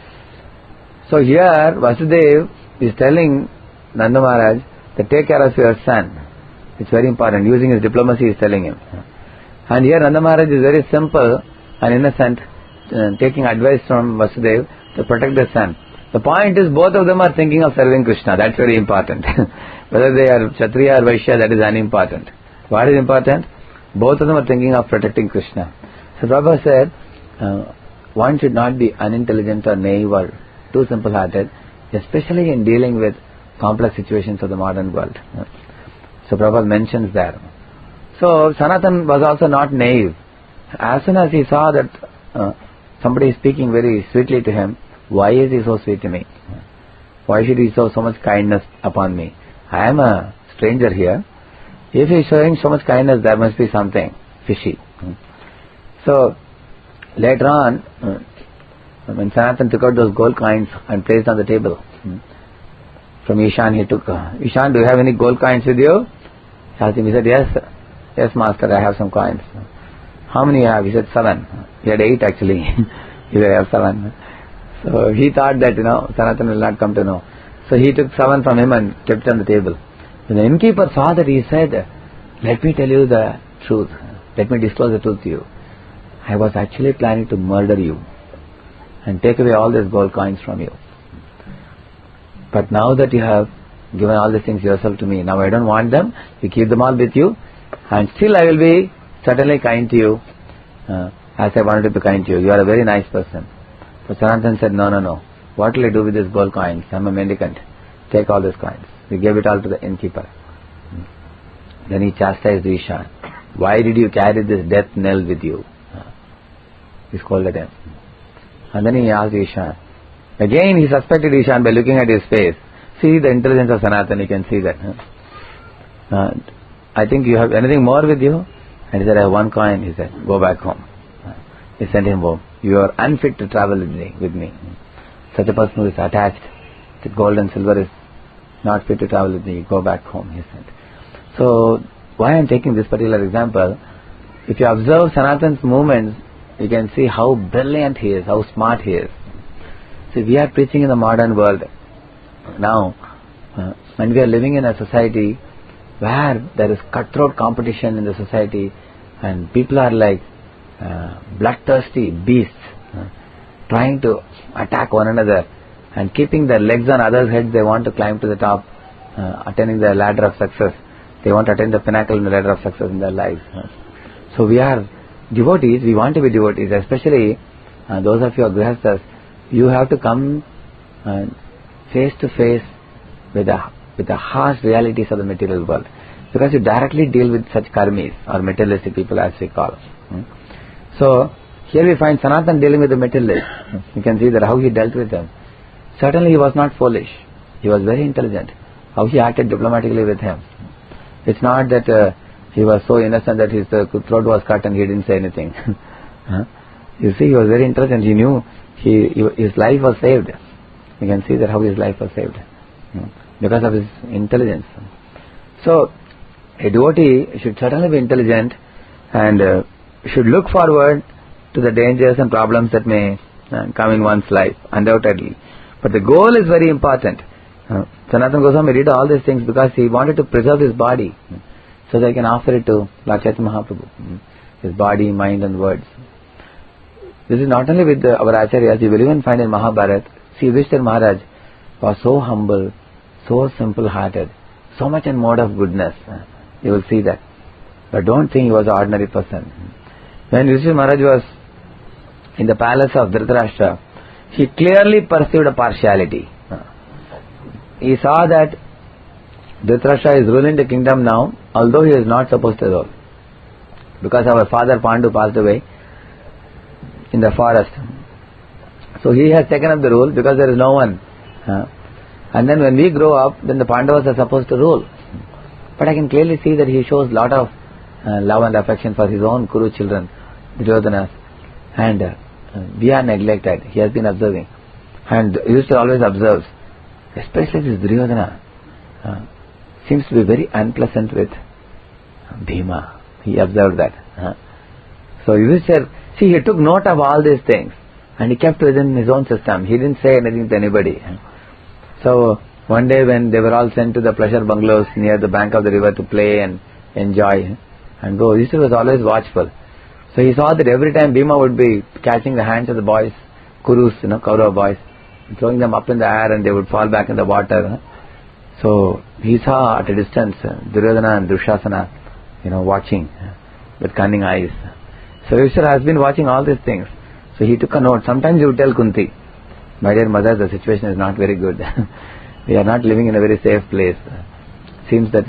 So here, Vasudev is telling Nanda Maharaj that take care of your son. It's very important. Using his diplomacy, he is telling him. And here Nanda Maharaj is very simple and innocent, taking advice from Vasudev to protect the son. The point is, both of them are thinking of serving Krishna. That's very important. Whether they are Kshatriya or Vaishya, that is unimportant. What is important? Both of them are thinking of protecting Krishna. So Prabhupada said, one should not be unintelligent or naive or too simple-hearted, especially in dealing with complex situations of the modern world. So Prabhupada mentions that. So Sanatan was also not naive. As soon as he saw that somebody is speaking very sweetly to him, why is he so sweet to me? Why should he show so much kindness upon me? I am a stranger here. If he is showing so much kindness, there must be something fishy. So later on, when Sanatan took out those gold coins and placed on the table, from Ishan he took, Ishan, do you have any gold coins with you? He said, yes master, I have some coins. How many you have? He said 7. He had 8 actually. He said, I have 7. So he thought that, Sanatan will not come to know. So he took 7 from him and kept it on the table. When the innkeeper saw that, he said, let me tell you the truth. Let me disclose the truth to you. I was actually planning to murder you and take away all these gold coins from you. But now that you have given all these things yourself to me. Now I don't want them. You keep them all with you, and still I will be certainly kind to you, as I wanted to be kind to you. You are a very nice person. But Sanatan said, no. What will I do with these gold coins? I am a mendicant. Take all these coins. He gave it all to the innkeeper. Then he chastised Ishan. Why did you carry this death knell with you? He scolded him. And then he asked Ishan. Again he suspected Ishan by looking at his face. See the intelligence of Sanatan, you can see that. I think you have anything more with you? And he said, I have one coin. He said, go back home. He sent him home. You are unfit to travel with me. Such a person who is attached to gold and silver is not fit to travel with me. Go back home, he said. So, why I am taking this particular example, if you observe Sanatan's movements, you can see how brilliant he is, how smart he is. See, we are preaching in the modern world now, and we are living in a society where there is cutthroat competition in the society, and people are like bloodthirsty beasts, trying to attack one another, and keeping their legs on others' heads. They want to climb to the top, attaining the ladder of success. They want to attain the pinnacle in the ladder of success in their lives. So we are devotees, we want to be devotees, especially those of you who are grihasthas. You have to come face to face with the harsh realities of the material world, because you directly deal with such karmis, or materialistic people as we call. So here we find Sanatan dealing with the materialists. You can see that how he dealt with them. Certainly he was not foolish. He was very intelligent. How he acted diplomatically with him. It's not that he was so innocent that his throat was cut and he didn't say anything. You see, he was very intelligent. He knew his life was saved. You can see that how his life was saved because of his intelligence. So a devotee should certainly be intelligent and should look forward to the dangers and problems that may come in one's life, undoubtedly. But the goal is very important. Sanatana Goswami did all these things because he wanted to preserve his body, so that he can offer it to Lord Chaitanya Mahaprabhu. His body, mind and words. This is not only with our Acharyas, you will even find in Mahabharata. See, Yudhishthira Maharaj was so humble, so simple-hearted, so much in mode of goodness. You will see that. But don't think he was an ordinary person. When Yudhishthira Maharaj was in the palace of Dhritarashtra, he clearly perceived a partiality. He saw that Dhritarashtra is ruling the kingdom now, although he is not supposed to rule. Because our father Pandu passed away in the forest. So he has taken up the rule because there is no one. And then when we grow up, then the Pandavas are supposed to rule. But I can clearly see that he shows lot of love and affection for his own Kuru children, Duryodhanas. And we are neglected. He has been observing. And he used to always observe. Especially this Duryodhana seems to be very unpleasant with Bhima. He observed that. So Yudhishthira, see, he took note of all these things and he kept within his own system. He didn't say anything to anybody. So one day when they were all sent to the pleasure bungalows near the bank of the river to play and enjoy and go, Yudhishthira was always watchful. So he saw that every time Bhima would be catching the hands of the boys, Kurus, Kaurava boys, throwing them up in the air and they would fall back in the water. So he saw at a distance Duryodhana and Dushasana, watching with cunning eyes. So Yudhishthira has been watching all these things. So he took a note. Sometimes he would tell Kunti, my dear mother, the situation is not very good. We are not living in a very safe place. Seems that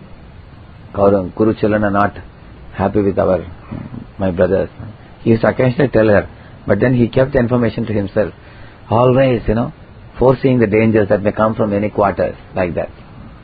Kuru children are not happy with my brothers. He used to occasionally tell her, but then he kept the information to himself. Always, foreseeing the dangers that may come from any quarters, like that.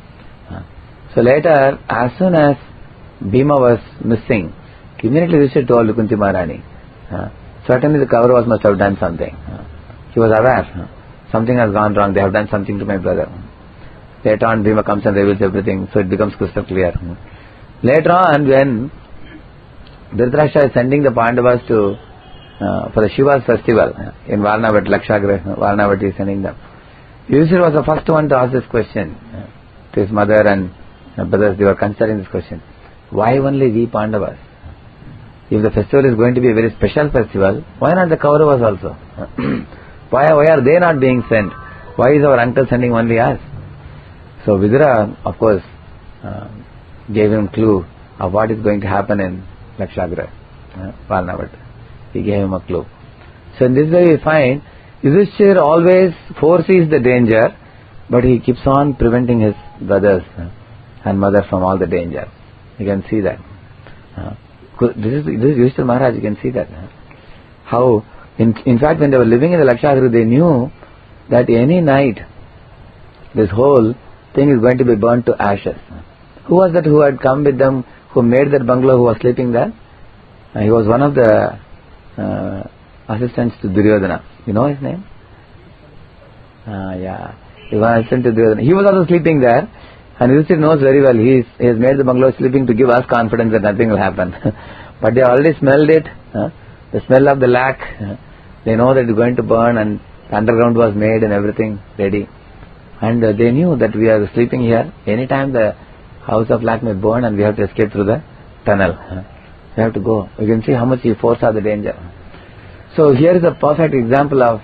So later, as soon as Bhima was missing, immediately Yudhishthira told Kunti Maharani. Certainly the Kauravas must have done something. He was aware. Something has gone wrong. They have done something to my brother. Later on, Bhima comes and reveals everything, so it becomes crystal clear. Later on, when Dhritarashtra is sending the Pandavas for the Shiva's festival in Varnavati, Lakshagra, Varnavati is sending them. Yudhishthira was the first one to ask this question to his mother and brothers. They were considering this question. Why only we Pandavas? If the festival is going to be a very special festival, why not the Kauravas also? Why are they not being sent? Why is our uncle sending only us? So Vidura, of course, gave him clue of what is going to happen in Lakshagra, Valnavat. He gave him a clue. So in this way we find Yudhishthira always foresees the danger, but he keeps on preventing his brothers and mother from all the danger. You can see that. This is Yudhishthira Maharaj, you can see that. How, in fact, when they were living in the Lakshagra, they knew that any night this whole thing is going to be burnt to ashes. Who was that who had come with them, who made that bungalow, who was sleeping there? He was one of the assistants to Duryodhana. You know his name? Yeah. He was assistant to Duryodhana. He was also sleeping there, and Yudhishthira knows very well he has made the bungalow sleeping to give us confidence that nothing will happen. But they already smelled it, the smell of the lac. They know that it's going to burn, and the underground was made and everything ready. And they knew that we are sleeping here. Anytime the house of lac may burn and we have to escape through the tunnel. We have to go. You can see how much he foresaw the danger. So here is a perfect example of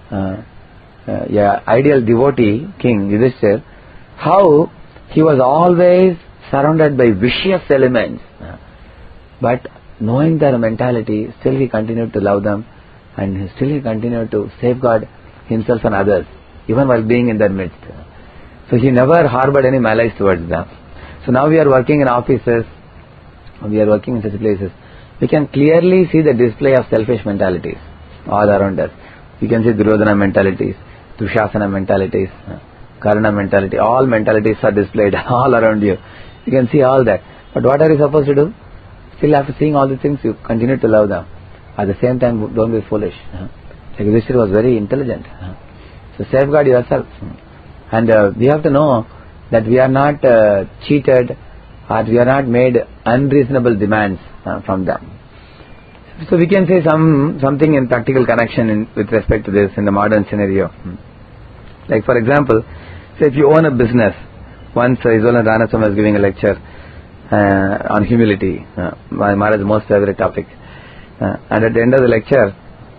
ideal devotee, King Yudhishthira, how he was always surrounded by vicious elements. But knowing their mentality, still he continued to love them, and still he continued to safeguard himself and others, even while being in their midst. So he never harbored any malice towards them. So now we are working in offices, we are working in such places. We can clearly see the display of selfish mentalities all around us. You can see Duryodhana mentalities, Dushasana mentalities, Karna mentality, all mentalities are displayed all around you. You can see all that. But what are you supposed to do? Still after seeing all these things, you continue to love them. At the same time, don't be foolish. Like Yudhishthira was very intelligent. So safeguard yourself. And we have to know that we are not cheated, or we are not made unreasonable demands from them. So we can say something in practical connection with respect to this in the modern scenario. Like for example, say if you own a business. Once Isolan Ranaswamy was giving a lecture on humility, my Maharaj's most favorite topic. And at the end of the lecture,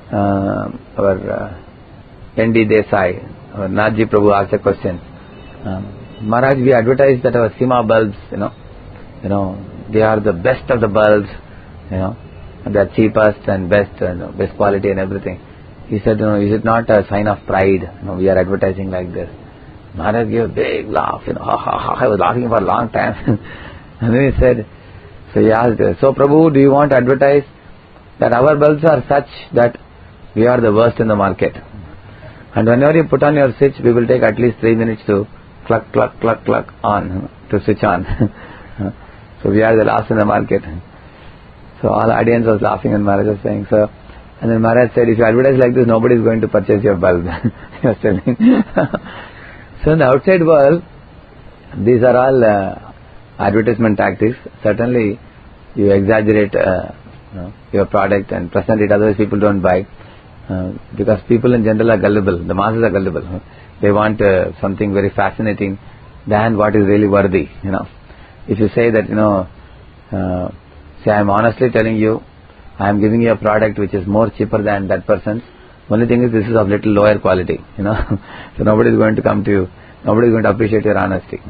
our N.D. Desai, our Nathji Prabhu asked a question. Maharaj, we advertise that our Sima bulbs, they are the best of the bulbs, they are cheapest and best, best quality and everything. He said, is it not a sign of pride? We are advertising like this. Maharaj gave a big laugh, I was laughing for a long time. And then he said, so he asked, so Prabhu, do you want to advertise that our bulbs are such that we are the worst in the market? And whenever you put on your switch, we will take at least 3 minutes to cluck, cluck, cluck, cluck on, to switch on. So we are the last in the market. So all audience was laughing and Maharaj was saying, so, and then Maharaj said, if you advertise like this, nobody is going to purchase your bulb. He was telling. So in the outside world, these are all advertisement tactics. Certainly, you exaggerate your product and present it, otherwise people don't buy. Because people in general are gullible, the masses are gullible. They want something very fascinating than what is really worthy. If you say that, say I am honestly telling you, I am giving you a product which is more cheaper than that person's. Only thing is this is of little lower quality. So nobody is going to come to you. Nobody is going to appreciate your honesty.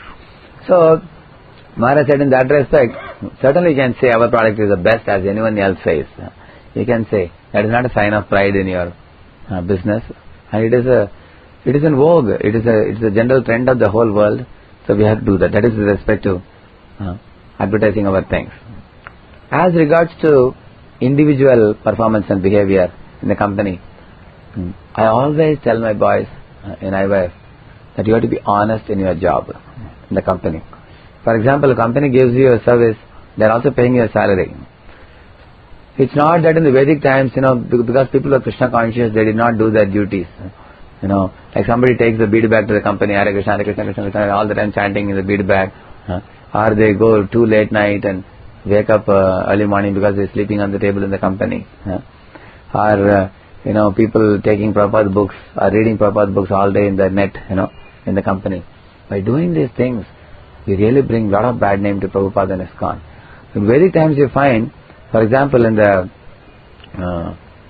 So Maharaj said in that respect, certainly you can say our product is the best as anyone else says. You can say that is not a sign of pride in your business, and it is in vogue. It is a general trend of the whole world. So we have to do that. That is with respect to advertising our things. As regards to individual performance and behavior in the company, I always tell my boys in IYF that you have to be honest in your job in the company. For example, a company gives you a service, they are also paying you a salary. It's not that in the Vedic times, because people are Krishna conscious, they did not do their duties. Like somebody takes the bead bag to the company, Hare Krishna, Hare Krishna, Krishna Krishna, all the time chanting in the bead bag. Or they go too late night and wake up early morning because they're sleeping on the table in the company. Or, people taking Prabhupada books or reading Prabhupada books all day in the net, in the company. By doing these things, we really bring a lot of bad name to Prabhupada and ISKCON. In Vedic times you find, for example, in the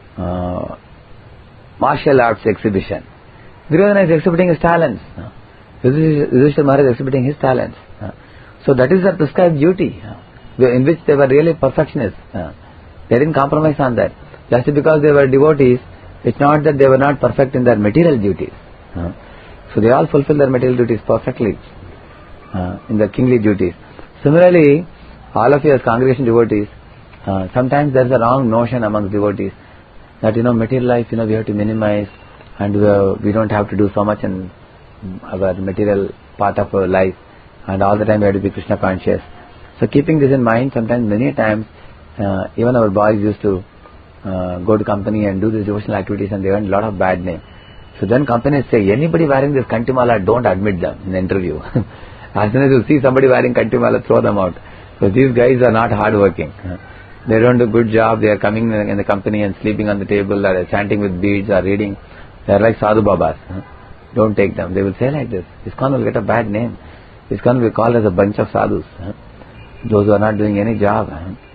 martial arts exhibition, Duryodhana is exhibiting his talents. Yudhishthira Maharaj is exhibiting his talents. So that is the prescribed duty, in which they were really perfectionists. They didn't compromise on that. Just because they were devotees, it's not that they were not perfect in their material duties. So they all fulfill their material duties perfectly in their kingly duties. Similarly, all of you as congregation devotees, sometimes there is a wrong notion among devotees that material life, we have to minimize, and we don't have to do so much in our material part of our life, and all the time we have to be Krishna conscious. So keeping this in mind, sometimes many times even our boys used to go to company and do these devotional activities, and they earned a lot of bad name. So then companies say, anybody wearing this Kantimala, don't admit them in the interview. As soon as you see somebody wearing Kantimala, throw them out. So these guys are not hardworking. They don't do a good job. They are coming in the company and sleeping on the table, or chanting with beads, or reading. They are like sadhu babas. Don't take them. They will say like this. ISKCON will get a bad name. ISKCON will be called as a bunch of sadhus. Those who are not doing any job.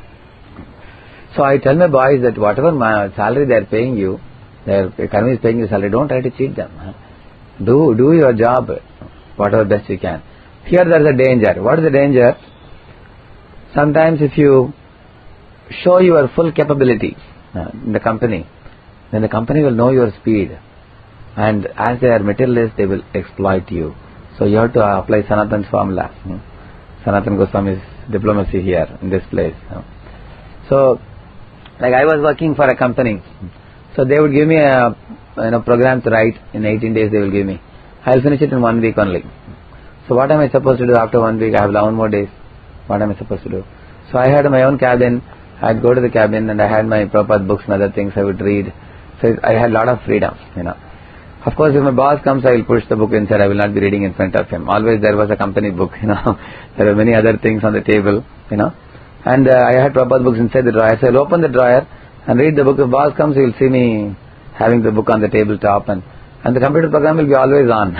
So I tell my boys that whatever salary they are paying you, their economy is paying you salary, don't try to cheat them. Do your job, whatever best you can. Here there is a danger. What is the danger? Sometimes if you show your full capability in the company, then the company will know your speed. And as they are materialists, they will exploit you. So you have to apply Sanatan's formula. Sanatan Goswami's diplomacy here in this place. So, like I was working for a company. So they would give me a program to write in 18 days. They will give me. I will finish it in 1 week only. So what am I supposed to do after 1 week? I have 11 more days. What am I supposed to do? So I had my own cabin. I'd go to the cabin and I had my Prabhupada books and other things I would read. So I had a lot of freedom, Of course, if my boss comes, I will push the book inside. I will not be reading in front of him. Always there was a company book, There were many other things on the table, And I had Prabhupada books inside the drawer. So I'll open the drawer and read the book. If boss comes, he will see me having the book on the tabletop, and the computer program will be always on,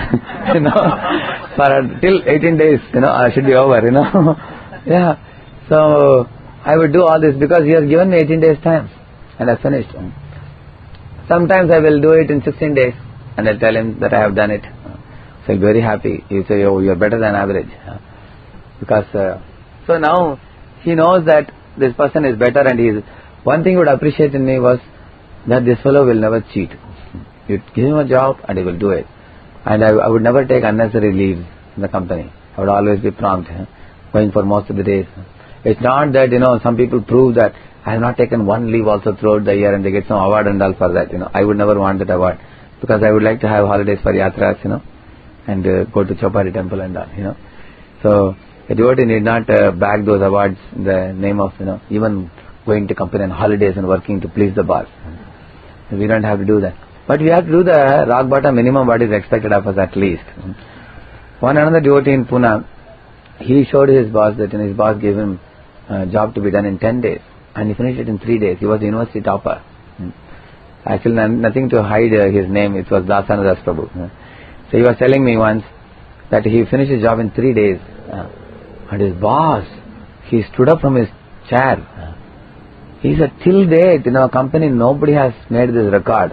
for till 18 days, should be over, Yeah. So I would do all this because he has given me 18 days time, and I finished. Sometimes I will do it in 16 days, and I'll tell him that I have done it. So he'll be very happy. He'll say, "Oh, you're better than average," because so now he knows that this person is better, and one thing he would appreciate in me was that this fellow will never cheat. You give him a job and he will do it. And I would never take unnecessary leaves in the company. I would always be prompt, going for most of the days. It's not that, some people prove that I have not taken one leave also throughout the year and they get some award and all for that, I would never want that award, because I would like to have holidays for yatras, and go to Chopari temple and all, So a devotee need not bag those awards in the name of, even going to company on holidays and working to please the boss. We don't have to do that. But we have to do the rock bottom minimum what is expected of us at least. Another devotee in Pune, he showed his boss that his boss gave him a job to be done in 10 days. And he finished it in 3 days. He was a university topper. Actually, nothing to hide his name. It was Dasananda Das Prabhu. So he was telling me once that he finished his job in 3 days. And his boss, he stood up from his chair. He said, till date, in our company, nobody has made this record.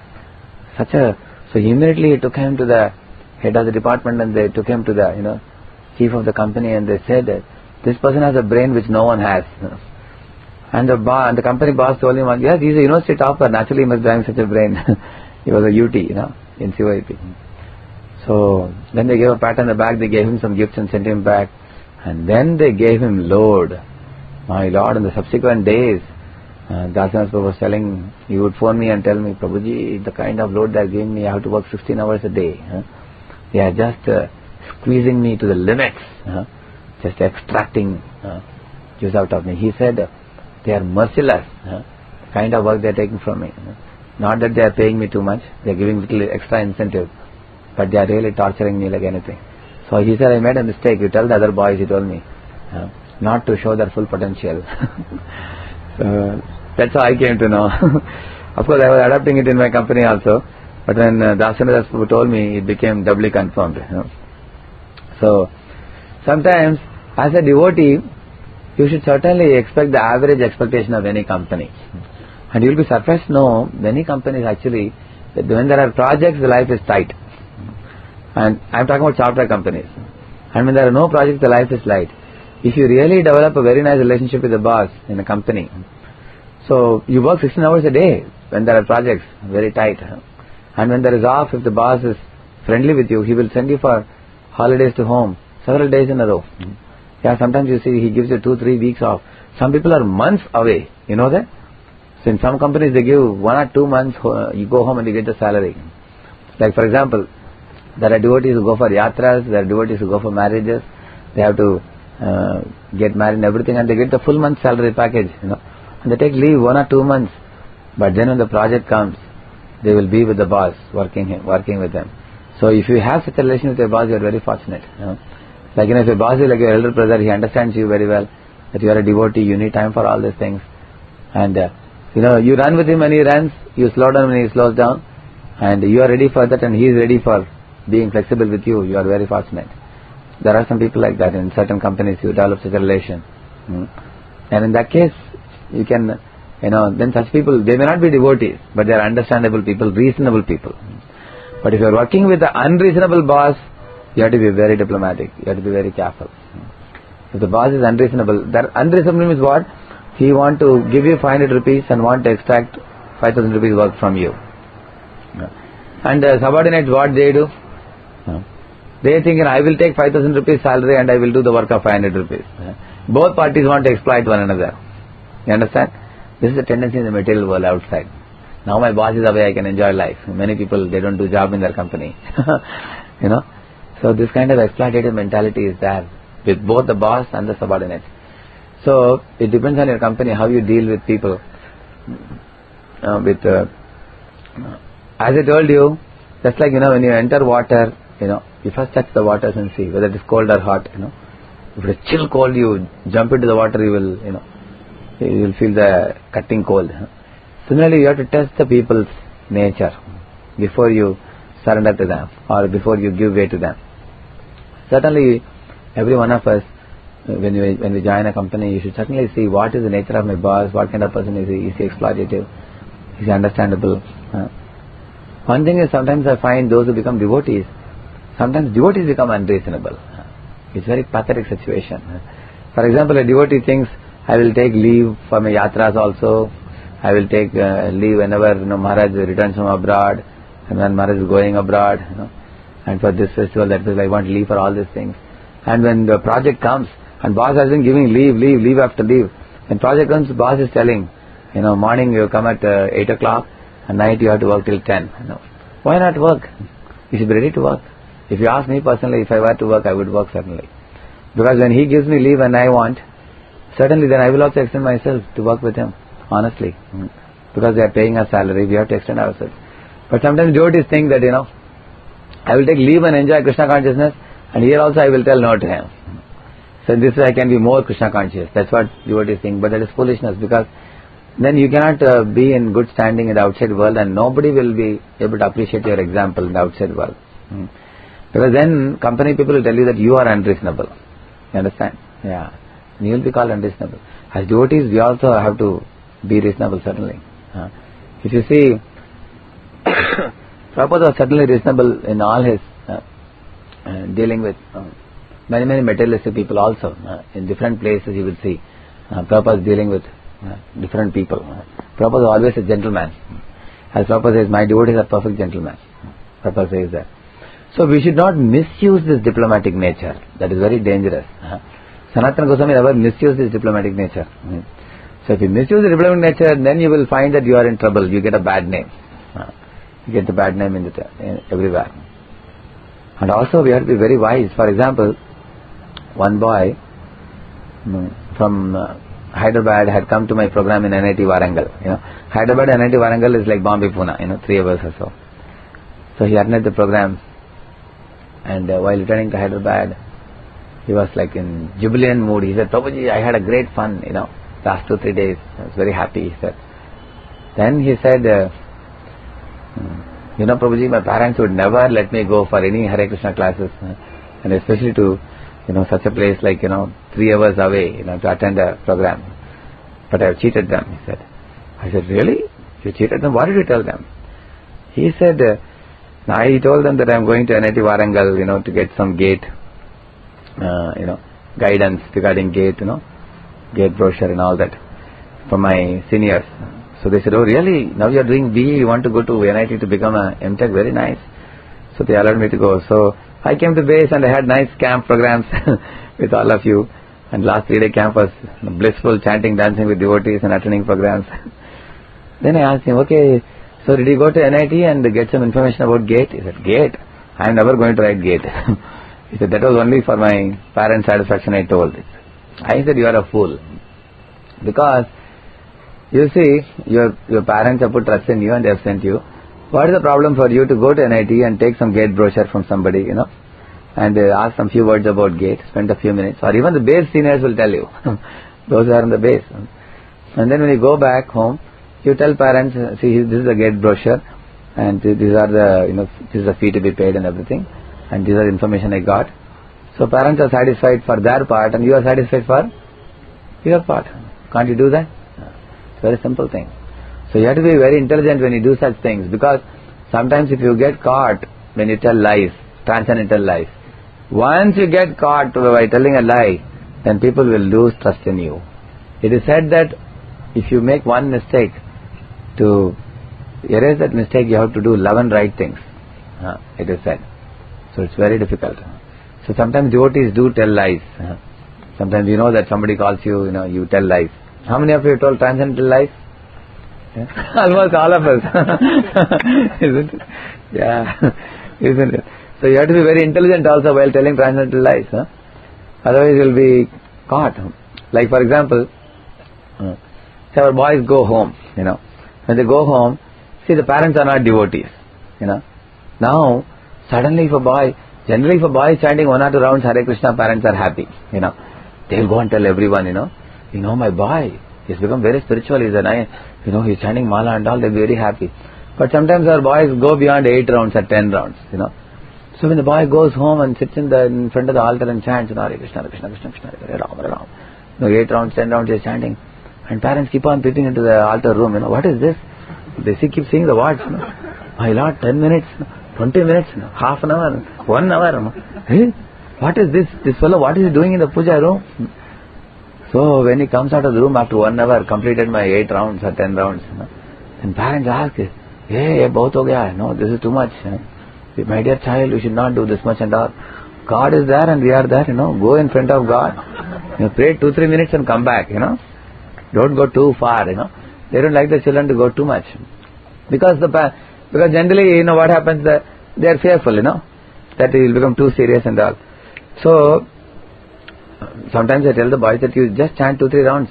So immediately he took him to the head of the department, and they took him to the, chief of the company, and they said that this person has a brain which no one has. And the company boss told him, yes, he's a university topper, naturally he must be having such a brain. He was a UT, in CYP. So then they gave a pat on the back, they gave him some gifts and sent him back. And then they gave him load. My Lord, in the subsequent days, Dasananda Prabhu was telling, he would phone me and tell me, Prabhuji, the kind of load they are giving me, I have to work 16 hours a day. They are just squeezing me to the limits, just extracting juice out of me. He said, they are merciless, the kind of work they are taking from me. Not that they are paying me too much, they are giving little extra incentive, but they are really torturing me like anything. So he said, I made a mistake. You tell the other boys, he told me, not to show their full potential. So that's how I came to know. Of course, I was adapting it in my company also, but when Dasananda Das Prabhu told me, it became doubly confirmed. So sometimes, as a devotee, you should certainly expect the average expectation of any company. And you will be surprised to know, many companies actually, that when there are projects, the life is tight. And I'm talking about software companies. And when there are no projects, the life is light. If you really develop a very nice relationship with the boss in a company, so you work 16 hours a day when there are projects, very tight. And when there is off, if the boss is friendly with you, he will send you for holidays to home, several days in a row. Yeah, sometimes you see he gives you 2-3 weeks off. Some people are months away, you know that? So in some companies they give 1 or 2 months, you go home and you get the salary. Like for example, there are devotees who go for yatras, there are devotees who go for marriages, they have to get married and everything, and they get the full month salary package, you know. And they take leave 1 or 2 months, but then when the project comes, they will be with the boss, working with them. So if you have such a relation with your boss, you are very fortunate. You know? Like, you know, if your boss is like your elder brother, he understands you very well, that you are a devotee, you need time for all these things. And, you know, you run with him when he runs, you slow down when he slows down, and you are ready for that and he is ready for being flexible with you. You are very fortunate. There are some people like that in certain companies, you develop such a relation. And in that case, you can, you know, then such people, they may not be devotees, but they are understandable people, reasonable people. But if you are working with an unreasonable boss, you have to be very diplomatic, you have to be very careful. If the boss is unreasonable, that unreasonable means what? He want to give you 500 rupees and want to extract 5,000 rupees work from you. And subordinates, what they do? They think, I will take 5,000 rupees salary and I will do the work of 500 rupees. Both parties want to exploit one another. You understand? This is a tendency in the material world outside. Now my boss is away, I can enjoy life. Many people, they don't do job in their company. You know? So this kind of exploitative mentality is there with both the boss and the subordinates. So it depends on your company how you deal with people. As I told you, just like, you know, when you enter water, you know, you first touch the waters and see whether it is cold or hot. You know, if it is chill cold, you jump into the water, you will, you know, you will feel the cutting cold. Similarly, you have to test the people's nature before you surrender to them or before you give way to them. Certainly, every one of us, when we join a company, you should certainly see what is the nature of my boss, what kind of person is he. Is he exploitative? Is he understandable? One thing is, sometimes I find those who become devotees, sometimes devotees become unreasonable. It's a very pathetic situation. For example, a devotee thinks, I will take leave for my yatras also. I will take leave whenever, you know, Maharaj returns from abroad, and when Maharaj is going abroad, you know, and for this festival, that festival, I want leave for all these things. And when the project comes, and boss has been giving leave after leave. When project comes, boss is telling, you know, morning you come at 8 o'clock, and night you have to work till 10. You know. Why not work? You should be ready to work. If you ask me personally, if I were to work, I would work certainly. Because when he gives me leave and I want, certainly then I will also extend myself to work with him, honestly. Because they are paying us salary, we have to extend ourselves. But sometimes devotees think that, you know, I will take leave and enjoy Krishna consciousness, and here also I will tell no to him. So this way I can be more Krishna conscious. That's what devotees think. But that is foolishness, because then you cannot be in good standing in the outside world, and nobody will be able to appreciate your example in the outside world. Because then company people will tell you that you are unreasonable. You understand? Yeah. And you will be called unreasonable. As devotees, we also have to be reasonable, certainly. If you see, Prabhupada was certainly reasonable in all his dealing with many materialistic people also. In different places you will see Prabhupada is dealing with different people. Prabhupada is always a gentleman. As Prabhupada says, my devotees are perfect gentlemen. Prabhupada says that. So we should not misuse this diplomatic nature. That is very dangerous. Sanatana Goswami never misused this diplomatic nature. So if you misuse the diplomatic nature, then you will find that you are in trouble. You get a bad name. You get a bad name everywhere. And also we have to be very wise. For example, one boy from Hyderabad had come to my program in NIT Warangal. You know, Hyderabad and NIT Warangal is like Bombay Pune, 3 hours or so. So he attended the program, and while returning to Hyderabad, he was like in jubilant mood. He said, Prabhuji, I had a great fun, last 2-3 days. I was very happy, he said. Then he said, Prabhuji, my parents would never let me go for any Hare Krishna classes, and especially to, such a place like, 3 hours away, to attend a program. But I have cheated them, he said. I said, really? You cheated them? What did you tell them? He said, I told them that I am going to NIT Warangal, to get some gate, guidance regarding gate, gate brochure and all that for my seniors. So they said, oh really, now you are doing BE, you want to go to NIT to become a MTech, very nice. So they allowed me to go. So I came to base and I had nice camp programs with all of you. And last 3-day camp was blissful, chanting, dancing with devotees and attending programs. Then I asked him, okay, so did you go to NIT and get some information about GATE? He said, GATE? I am never going to write GATE. He said, that was only for my parents' satisfaction, I told. I said, you are a fool. Because, you see, your parents have put trust in you and they have sent you. What is the problem for you to go to NIT and take some GATE brochure from somebody, and ask some few words about GATE, spend a few minutes, or even the base seniors will tell you, those who are in the base. And then when you go back home, you tell parents, see, this is the GATE brochure, and these are the, this is the fee to be paid and everything, and these are the information I got. So parents are satisfied for their part, and you are satisfied for your part. Can't you do that? It's a very simple thing. So you have to be very intelligent when you do such things, because sometimes if you get caught when you tell lies, transcendental lies, once you get caught by telling a lie, then people will lose trust in you. It is said that if you make one mistake, to erase that mistake you have to do 11 right things. It is said. So it's very difficult. So sometimes devotees do tell lies. Sometimes you know that somebody calls you, you tell lies. How many of you told transcendental lies? Yeah. Almost all of us. Isn't it? Yeah. Isn't it? So you have to be very intelligent also while telling transcendental lies. Otherwise you will be caught. Like for example, say our boys go home, When they go home, see the parents are not devotees, Now, suddenly generally if a boy is chanting 1 or 2 rounds Hare Krishna, parents are happy, They will go and tell everyone, my boy, he's become very spiritual, he's chanting mala and all, they'll be very happy. But sometimes our boys go beyond 8 rounds or 10 rounds, So when the boy goes home and sits in front of the altar and chants, Hare Krishna, Krishna, Krishna, Krishna, Hare Ram, Hare Ram. 8 rounds, 10 rounds he's chanting. And parents keep on peeping into the altar room, what is this? They keep seeing the words, My Lord, 10 minutes, 20 minutes, half an hour, 1 hour. Hey, what is this? This fellow, what is he doing in the puja room? So when he comes out of the room after 1 hour, completed my 8 rounds or 10 rounds, and parents ask, hey, bahut ho gaya, no, this is too much. My dear child, you should not do this much and all. God is there and we are there, Go in front of God. Pray 2-3 minutes and come back, Don't go too far, They don't like the children to go too much. Because generally, what happens, they are fearful, that he will become too serious and all. So, sometimes I tell the boys that you just chant 2-3 rounds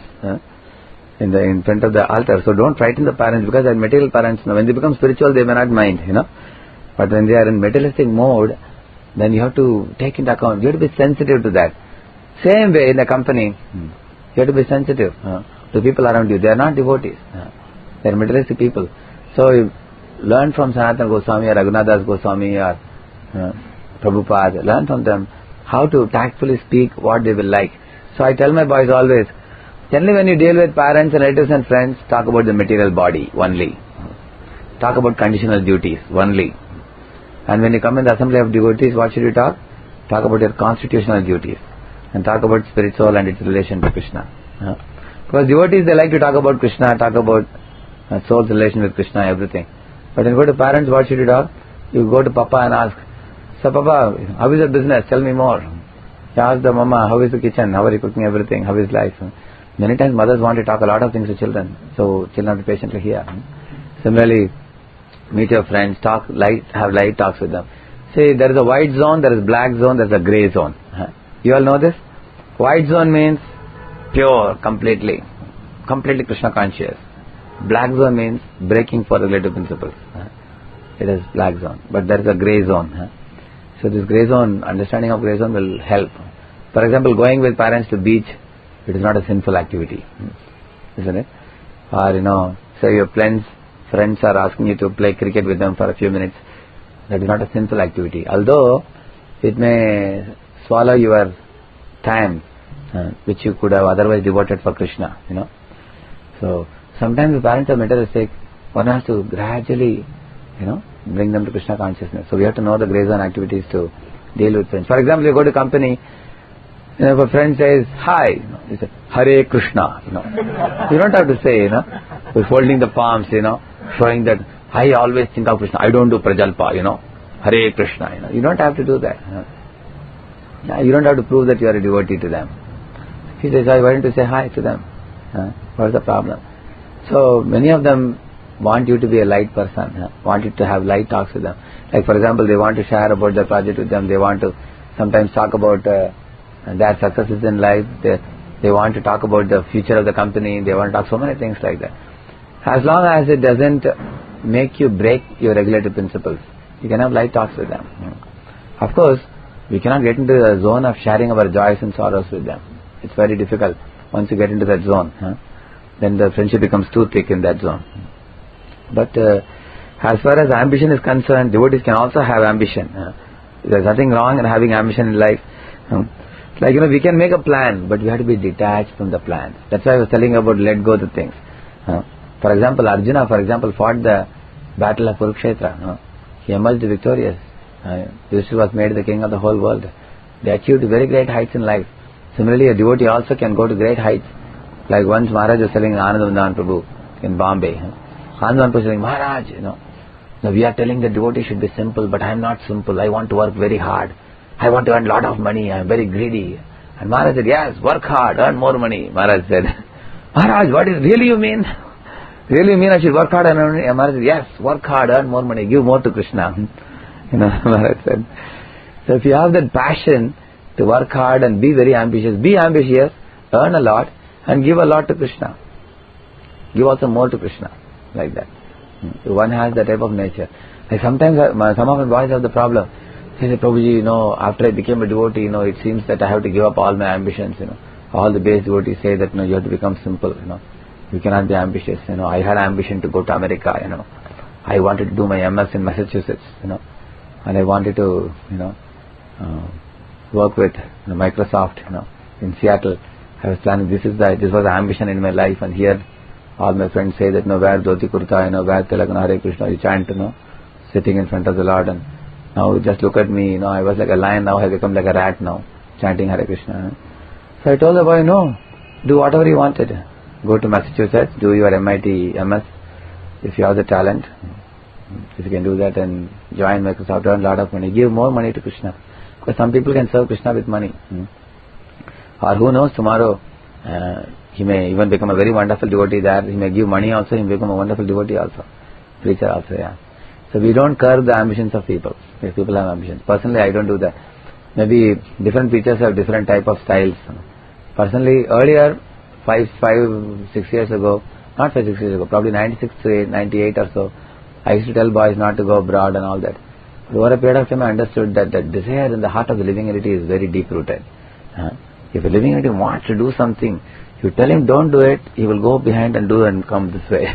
in front of the altar. So don't frighten the parents, because they are material parents. When they become spiritual, they may not mind, But when they are in materialistic mode, then you have to take into account. You have to be sensitive to that. Same way in a company, you have to be sensitive to people around you. They are not devotees. They are materialistic people. So you learn from Sanatana Goswami or Raghunath Goswami or Prabhupada. Learn from them how to tactfully speak what they will like. So I tell my boys always, generally when you deal with parents and relatives and friends, talk about the material body only. Talk about conditional duties only. And when you come in the assembly of devotees, what should you talk? Talk about your constitutional duties. And talk about spiritual and its relation to Krishna. Because devotees, they like to talk about Krishna, talk about soul's relation with Krishna, everything. But when you go to parents, what should you talk? You go to Papa and ask, so Papa, how is your business? Tell me more. You ask the Mama, how is the kitchen? How are you cooking everything? How is life? Many times mothers want to talk a lot of things to children. So children have to patiently hear. Similarly, meet your friends, have light talks with them. See, there is a white zone, there is black zone, there is a grey zone. You all know this? White zone means pure, completely Krishna conscious. Black zone means breaking for relative principles. It is black zone. But there is a grey zone. So this grey zone, understanding of grey zone will help. For example, going with parents to beach, it is not a sinful activity. Isn't it? Or, say your friends are asking you to play cricket with them for a few minutes. That is not a sinful activity. Although, it may swallow your time, which you could have otherwise devoted for Krishna, So, sometimes the parents are materialistic. One has to gradually, bring them to Krishna consciousness. So we have to know the grace and activities to deal with friends. For example, you go to a company, if a friend says, hi, you say, Hare Krishna, You don't have to say, we're folding the palms, showing that I always think of Krishna. I don't do Prajalpa, Hare Krishna, You don't have to do that. You don't have to prove that you are a devotee to them. He says, why don't you say hi to them? What's the problem? So many of them want you to be a light person, want you to have light talks with them. Like for example, they want to share about their project with them, they want to sometimes talk about their successes in life, they want to talk about the future of the company, they want to talk so many things like that. As long as it doesn't make you break your regulative principles, you can have light talks with them. Of course, we cannot get into the zone of sharing our joys and sorrows with them. It's very difficult. Once you get into that zone, then the friendship becomes too thick in that zone. But as far as ambition is concerned, devotees can also have ambition. There's nothing wrong in having ambition in life. Like, we can make a plan, but we have to be detached from the plans. That's why I was telling you about let go the things. For example, Arjuna, fought the battle of Kurukshetra. He emerged victorious. Yudhishthira was made the king of the whole world. They achieved very great heights in life. Similarly, a devotee also can go to great heights. Like once Maharaj was telling Anandavandan Prabhu in Bombay. Anandavandan Prabhu was saying, Maharaj, now we are telling the devotee should be simple, but I am not simple. I want to work very hard. I want to earn a lot of money. I am very greedy. And Maharaj said, yes, work hard, earn more money. Maharaj said, Maharaj, what is really you mean? Really you mean I should work hard and earn money? And Maharaj said, yes, work hard, earn more money, give more to Krishna. Maharaj said. So if you have that passion to work hard and be very ambitious, earn a lot and give a lot to Krishna. Give also more to Krishna, like that. So one has that type of nature. Like sometimes some of my boys have the problem. They say, Prabhuji, after I became a devotee, it seems that I have to give up all my ambitions, All the base devotees say that, you have to become simple, You cannot be ambitious, I had ambition to go to America, I wanted to do my MS in Massachusetts, and I wanted to, work with Microsoft, in Seattle. I was planning, this was the ambition in my life, and here all my friends say that, wear dhoti kurta, wear tilak, Hare Krishna, you chant, sitting in front of the Lord, and now just look at me, I was like a lion, now I have become like a rat now, chanting Hare Krishna. So I told the boy, no, do whatever you wanted. Go to Massachusetts, do your MIT MS, if you have the talent. If you can do that and join Microsoft, earn a lot of money, give more money to Krishna. Because some people can serve Krishna with money. Or who knows, tomorrow he may even become a very wonderful devotee there. He may give money also, he may become a wonderful devotee also. Preacher also, So we don't curb the ambitions of people. If people have ambitions. Personally, I don't do that. Maybe different preachers have different type of styles. Personally, earlier, 5-6 years ago, not 5-6 years ago, probably 96 to 98 or so, I used to tell boys not to go abroad and all that. But over a period of time, I understood that the desire in the heart of the living entity is very deep rooted. If a living entity wants to do something, if you tell him don't do it, he will go behind and do and come this way.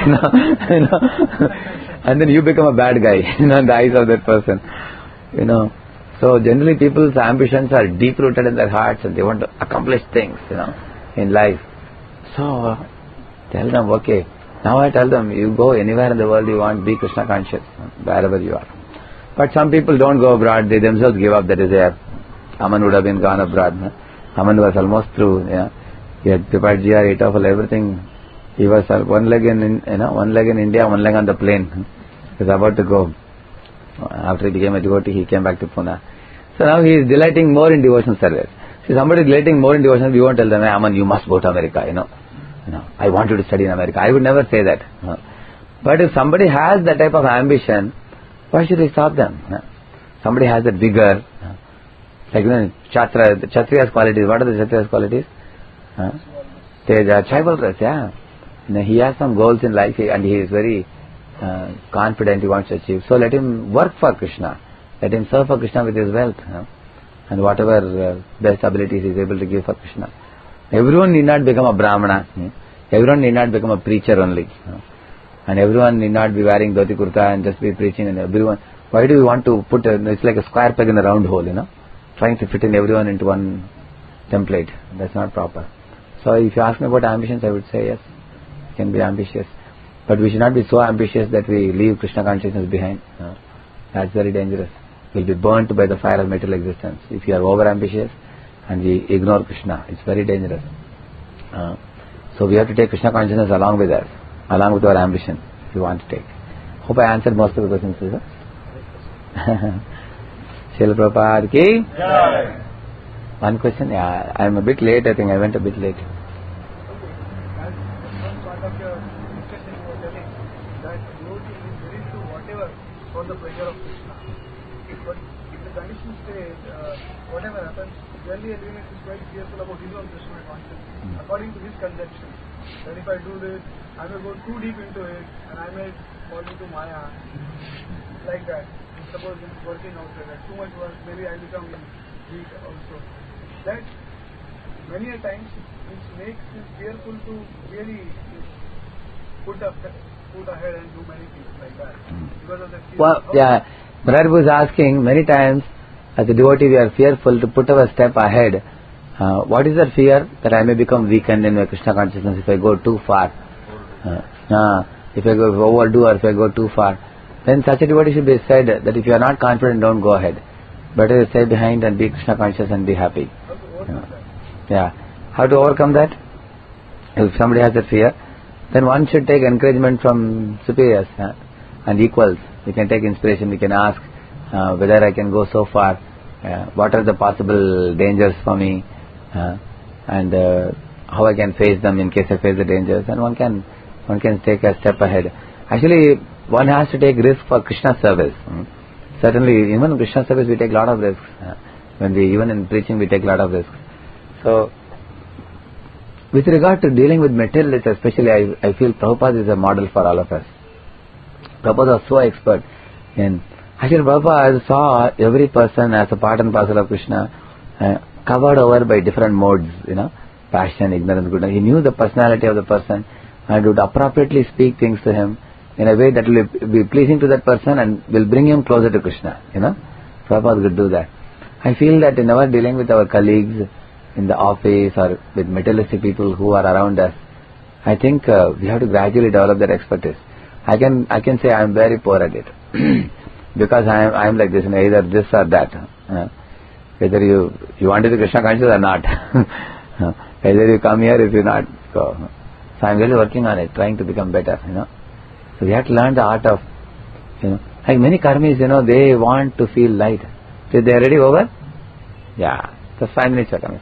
And then you become a bad guy, in the eyes of that person. So generally people's ambitions are deep rooted in their hearts and they want to accomplish things, in life. So tell them, okay. Now I tell them, you go anywhere in the world you want, be Krishna conscious, wherever you are. But some people don't go abroad, they themselves give up the desire. Aman would have been gone abroad. Aman was almost through. He had prepared GR, TOEFL, everything. He was one leg in India, one leg on the plane. He was about to go. After he became a devotee, he came back to Pune. So now he is delighting more in devotional service. See, somebody is delighting more in devotional, we won't tell them, hey, Aman, you must go to America, I want you to study in America. I would never say that. But if somebody has that type of ambition, why should we stop them? Somebody has that vigor, like the Kshatriya's qualities. What are the Kshatriya's qualities? Teja, chivalrous, He has some goals in life and he is very confident he wants to achieve. So let him work for Krishna. Let him serve for Krishna with his wealth. And whatever best abilities he is able to give for Krishna. Everyone need not become a Brahmana. Everyone need not become a preacher only. And everyone need not be wearing dhoti kurta and just be preaching and everyone. Why do you want to put it's like a square peg in a round hole, Trying to fit in everyone into one template. That's not proper. So if you ask me about ambitions, I would say yes. You can be ambitious. But we should not be so ambitious that we leave Krishna consciousness behind. That's very dangerous. We'll be burnt by the fire of material existence. If you are over ambitious and we ignore Krishna, it's very dangerous. So we have to take Krishna consciousness along with us, along with our ambition, if you want to take. Hope I answered most of the questions, sir. Srila Prabhupada ki? Jai. One question, yeah, I'm a bit late, I think I went a bit late. As one part of your discussion you were telling that devotee is ready to do whatever for the pleasure of Krishna. But in the conditioned state, whatever happens, generally a devotee is quite careful about his own Krishna consciousness, according to his conception. That if I do this, I may go too deep into it and I may fall into Maya. Like that. Suppose it's working out like that. Too much work, maybe I become weak also. That many a times it makes you fearful to really put ahead and do many things like that. Because of the fear. Well, yeah, Prabhupada was asking many times, as a devotee we are fearful to put our step ahead. What is that fear? That I may become weakened in my Krishna consciousness if I go too far. If I overdo or if I go too far. Then such a devotee should be said that if you are not confident, don't go ahead. Better stay behind and be Krishna conscious and be happy. How to overcome that? Yeah. How to overcome that? If somebody has a fear, then one should take encouragement from superiors and equals. We can take inspiration, we can ask whether I can go so far, what are the possible dangers for me, and how I can face them in case I face the dangers, and one can take a step ahead. Actually, one has to take risk for Krishna service. Certainly, even in Krishna service we take a lot of risks. Even in preaching we take a lot of risks. So, with regard to dealing with materialists especially, I feel Prabhupada is a model for all of us. Prabhupada was so expert in... Actually, Prabhupada saw every person as a part and parcel of Krishna, covered over by different modes, passion, ignorance, goodness. He knew the personality of the person and would appropriately speak things to him in a way that will be pleasing to that person and will bring him closer to Krishna. Prabhupada could do that. I feel that in our dealing with our colleagues in the office or with materialistic people who are around us, I think we have to gradually develop that expertise. I can say I am very poor at it because I am like this, either this or that. Whether you want to be Krishna conscious or not. Either you come here, if you not go. So I am really working on it, trying to become better. So we have to learn the art of, like many karmis, they want to feel light. So they are already over? Yeah, just 5 minutes are coming.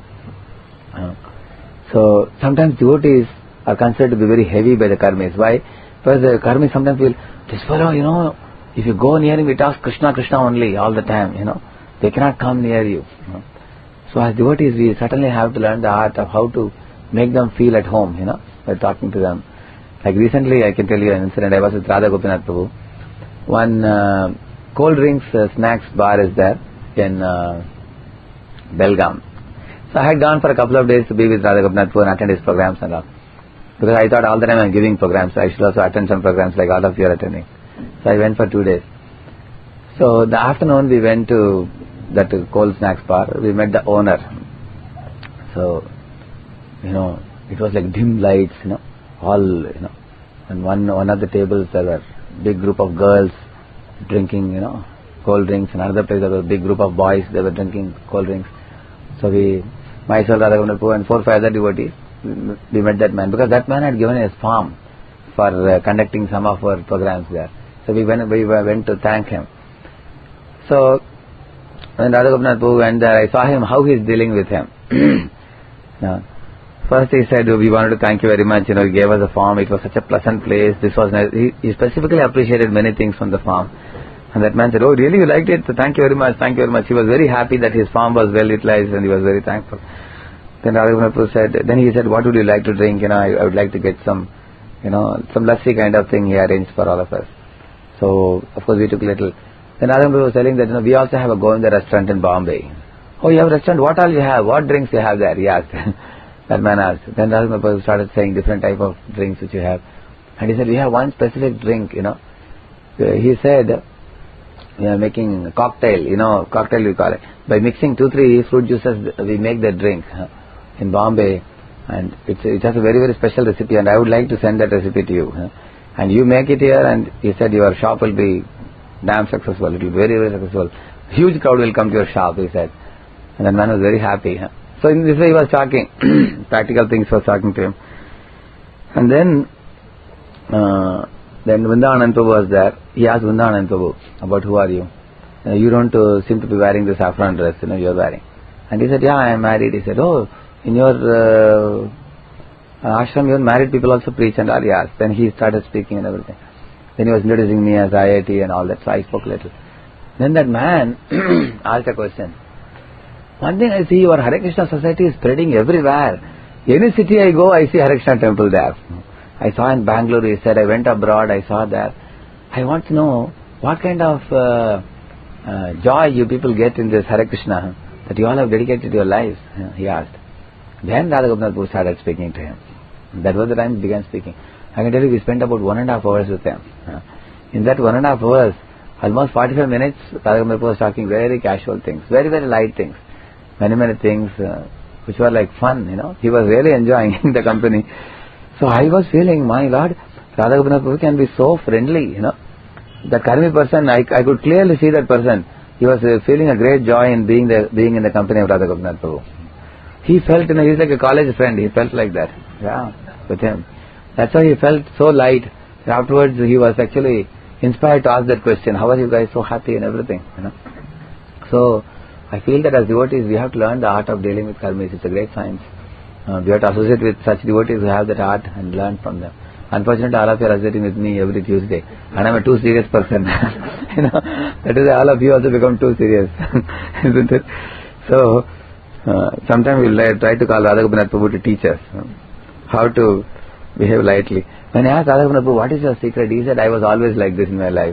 So sometimes devotees are considered to be very heavy by the karmis. Why? Because the karmis sometimes feel, this fellow, if you go near him, he talks Krishna, Krishna only all the time, They cannot come near you. So as devotees, we certainly have to learn the art of how to make them feel at home, by talking to them. Like recently, I can tell you an incident. I was with Radha Gopinath Prabhu. One cold drinks snacks bar is there in Belgaum. So I had gone for a couple of days to be with Radha Gopinath Prabhu and attend his programs and all. Because I thought all the time I am giving programs, so I should also attend some programs like all of you are attending. So I went for 2 days. So the afternoon we went to that cold snacks bar. We met the owner. So, it was like dim lights, all, and one of the tables there were big group of girls drinking, cold drinks, and another place there was a big group of boys, they were drinking cold drinks. So myself, Radha Gopinath Prabhu and 4 or 5 other devotees, we met that man, because that man had given his farm for conducting some of our programs there. So we went to thank him. So when Radha Gopinath Prabhu went there, I saw him, how he is dealing with him. First he said, we wanted to thank you very much, he gave us a farm, it was such a pleasant place, this was nice. He specifically appreciated many things from the farm. And that man said, oh really, you liked it? So thank you very much, thank you very much. He was very happy that his farm was well utilized and he was very thankful. Then Radha Gopinath Prabhu said, then he said, what would you like to drink? I would like to get some lassi kind of thing he arranged for all of us. So, of course we took little. Then Radha Gopinath Prabhu was telling that, we also have a Govinda restaurant in Bombay. Oh, you have a restaurant? What all you have? What drinks you have there? He asked. That man asked. Then Radha Gopinath Prabhu started saying different type of drinks which you have. And he said, we have one specific drink, He said, we are making a cocktail, cocktail we call it. By mixing 2-3 fruit juices, we make the drink in Bombay. And it has a very, very special recipe, and I would like to send that recipe to you. and you make it here, and he said your shop will be damn successful. It will be very, very successful. Huge crowd will come to your shop, he said. And the man was very happy. So in this way he was talking, practical things was talking to him. And then Vrindavan Prabhu was there. He asked Vrindavan Prabhu about who are you? You don't seem to be wearing the saffron dress, you are wearing. And he said, yeah, I am married. He said, oh, in your ashram, even married people also preach and all. Yes. Then he started speaking and everything. Then he was introducing me as IIT and all that, so I spoke little. Then that man asked a question. One thing I see, your Hare Krishna society is spreading everywhere. Any city I go, I see Hare Krishna temple there. I saw in Bangalore, he said, I went abroad, I saw there. I want to know what kind of joy you people get in this Hare Krishna, that you all have dedicated your lives, he asked. Then Radha Gopinath Prabhu started speaking to him. That was the time he began speaking. I can tell you, we spent about 1.5 hours with him. In that 1.5 hours, almost 45 minutes, Radha Gopinath Prabhu was talking very casual things, very, very light things. Many, many things which were like fun, He was really enjoying the company. So I was feeling, my Lord, Radha Gopinath Prabhu can be so friendly, That Karmi person, I could clearly see that person. He was feeling a great joy in being in the company of Radha Gopinath Prabhu. He felt, he's like a college friend. He felt like that, with him. That's why he felt so light. Afterwards, he was actually inspired to ask that question. How are you guys so happy and everything, So, I feel that as devotees, we have to learn the art of dealing with karmis. It's a great science. We have to associate with such devotees who have that art and learn from them. Unfortunately, all of you are associating with me every Tuesday, and I'm a too serious person. That is why all of you also become too serious, isn't it? So, sometimes we'll try to call Radha Gopinath Prabhu to teach us how to behave lightly. When I asked Radha Gopinath Prabhu, what is your secret? He said, I was always like this in my life.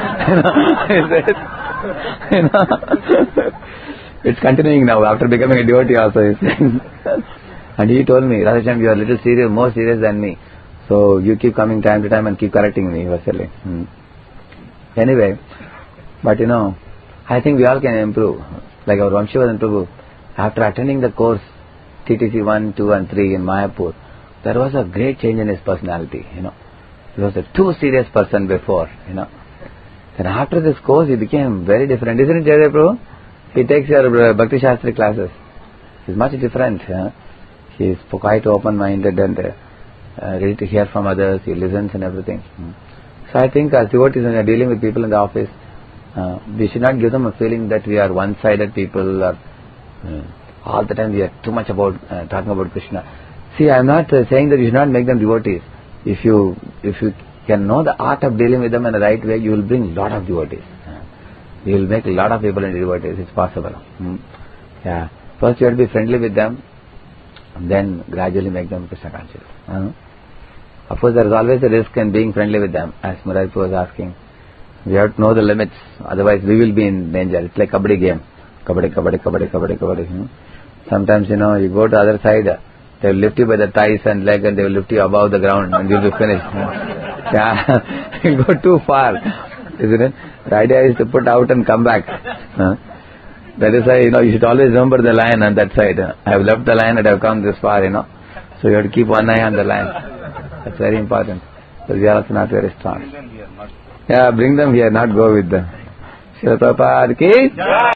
It's continuing now after becoming a devotee also. And he told me, Radhachandra, you are a little serious, more serious than me. So you keep coming time to time and keep correcting me, he was telling. Anyway, but I think we all can improve. Like our Vamshivardhan Prabhu, after attending the course TTC 1, 2 and 3 in Mayapur, there was a great change in his personality, He was a too serious person before, Then after this course, he became very different. Isn't it, Jaydev Prabhu? He takes your Bhakti Shastri classes. He's much different. He's quite open-minded and ready to hear from others. He listens and everything. So I think as devotees, when we are dealing with people in the office, we should not give them a feeling that we are one-sided people or all the time we are too much about talking about Krishna. See, I am not saying that you should not make them devotees. If you can know the art of dealing with them in the right way, you will bring a lot of devotees. You will make a lot of people into devotees. It's possible. First you have to be friendly with them, and then gradually make them Krishna conscious. Of course, there is always a risk in being friendly with them, as Murari was asking. We have to know the limits, otherwise we will be in danger. It's like kabaddi game. Kabaddi. Sometimes, you go to the other side, they will lift you by the thighs and leg and they will lift you above the ground and you will be finished. You go too far, isn't it? The idea is to put out and come back. That is why, you should always remember the line on that side. I have left the line and I have come this far, So you have to keep one eye on the line. That's very important. So we are also not very strong. Bring them here, not go with them. Srila Prabhupada ki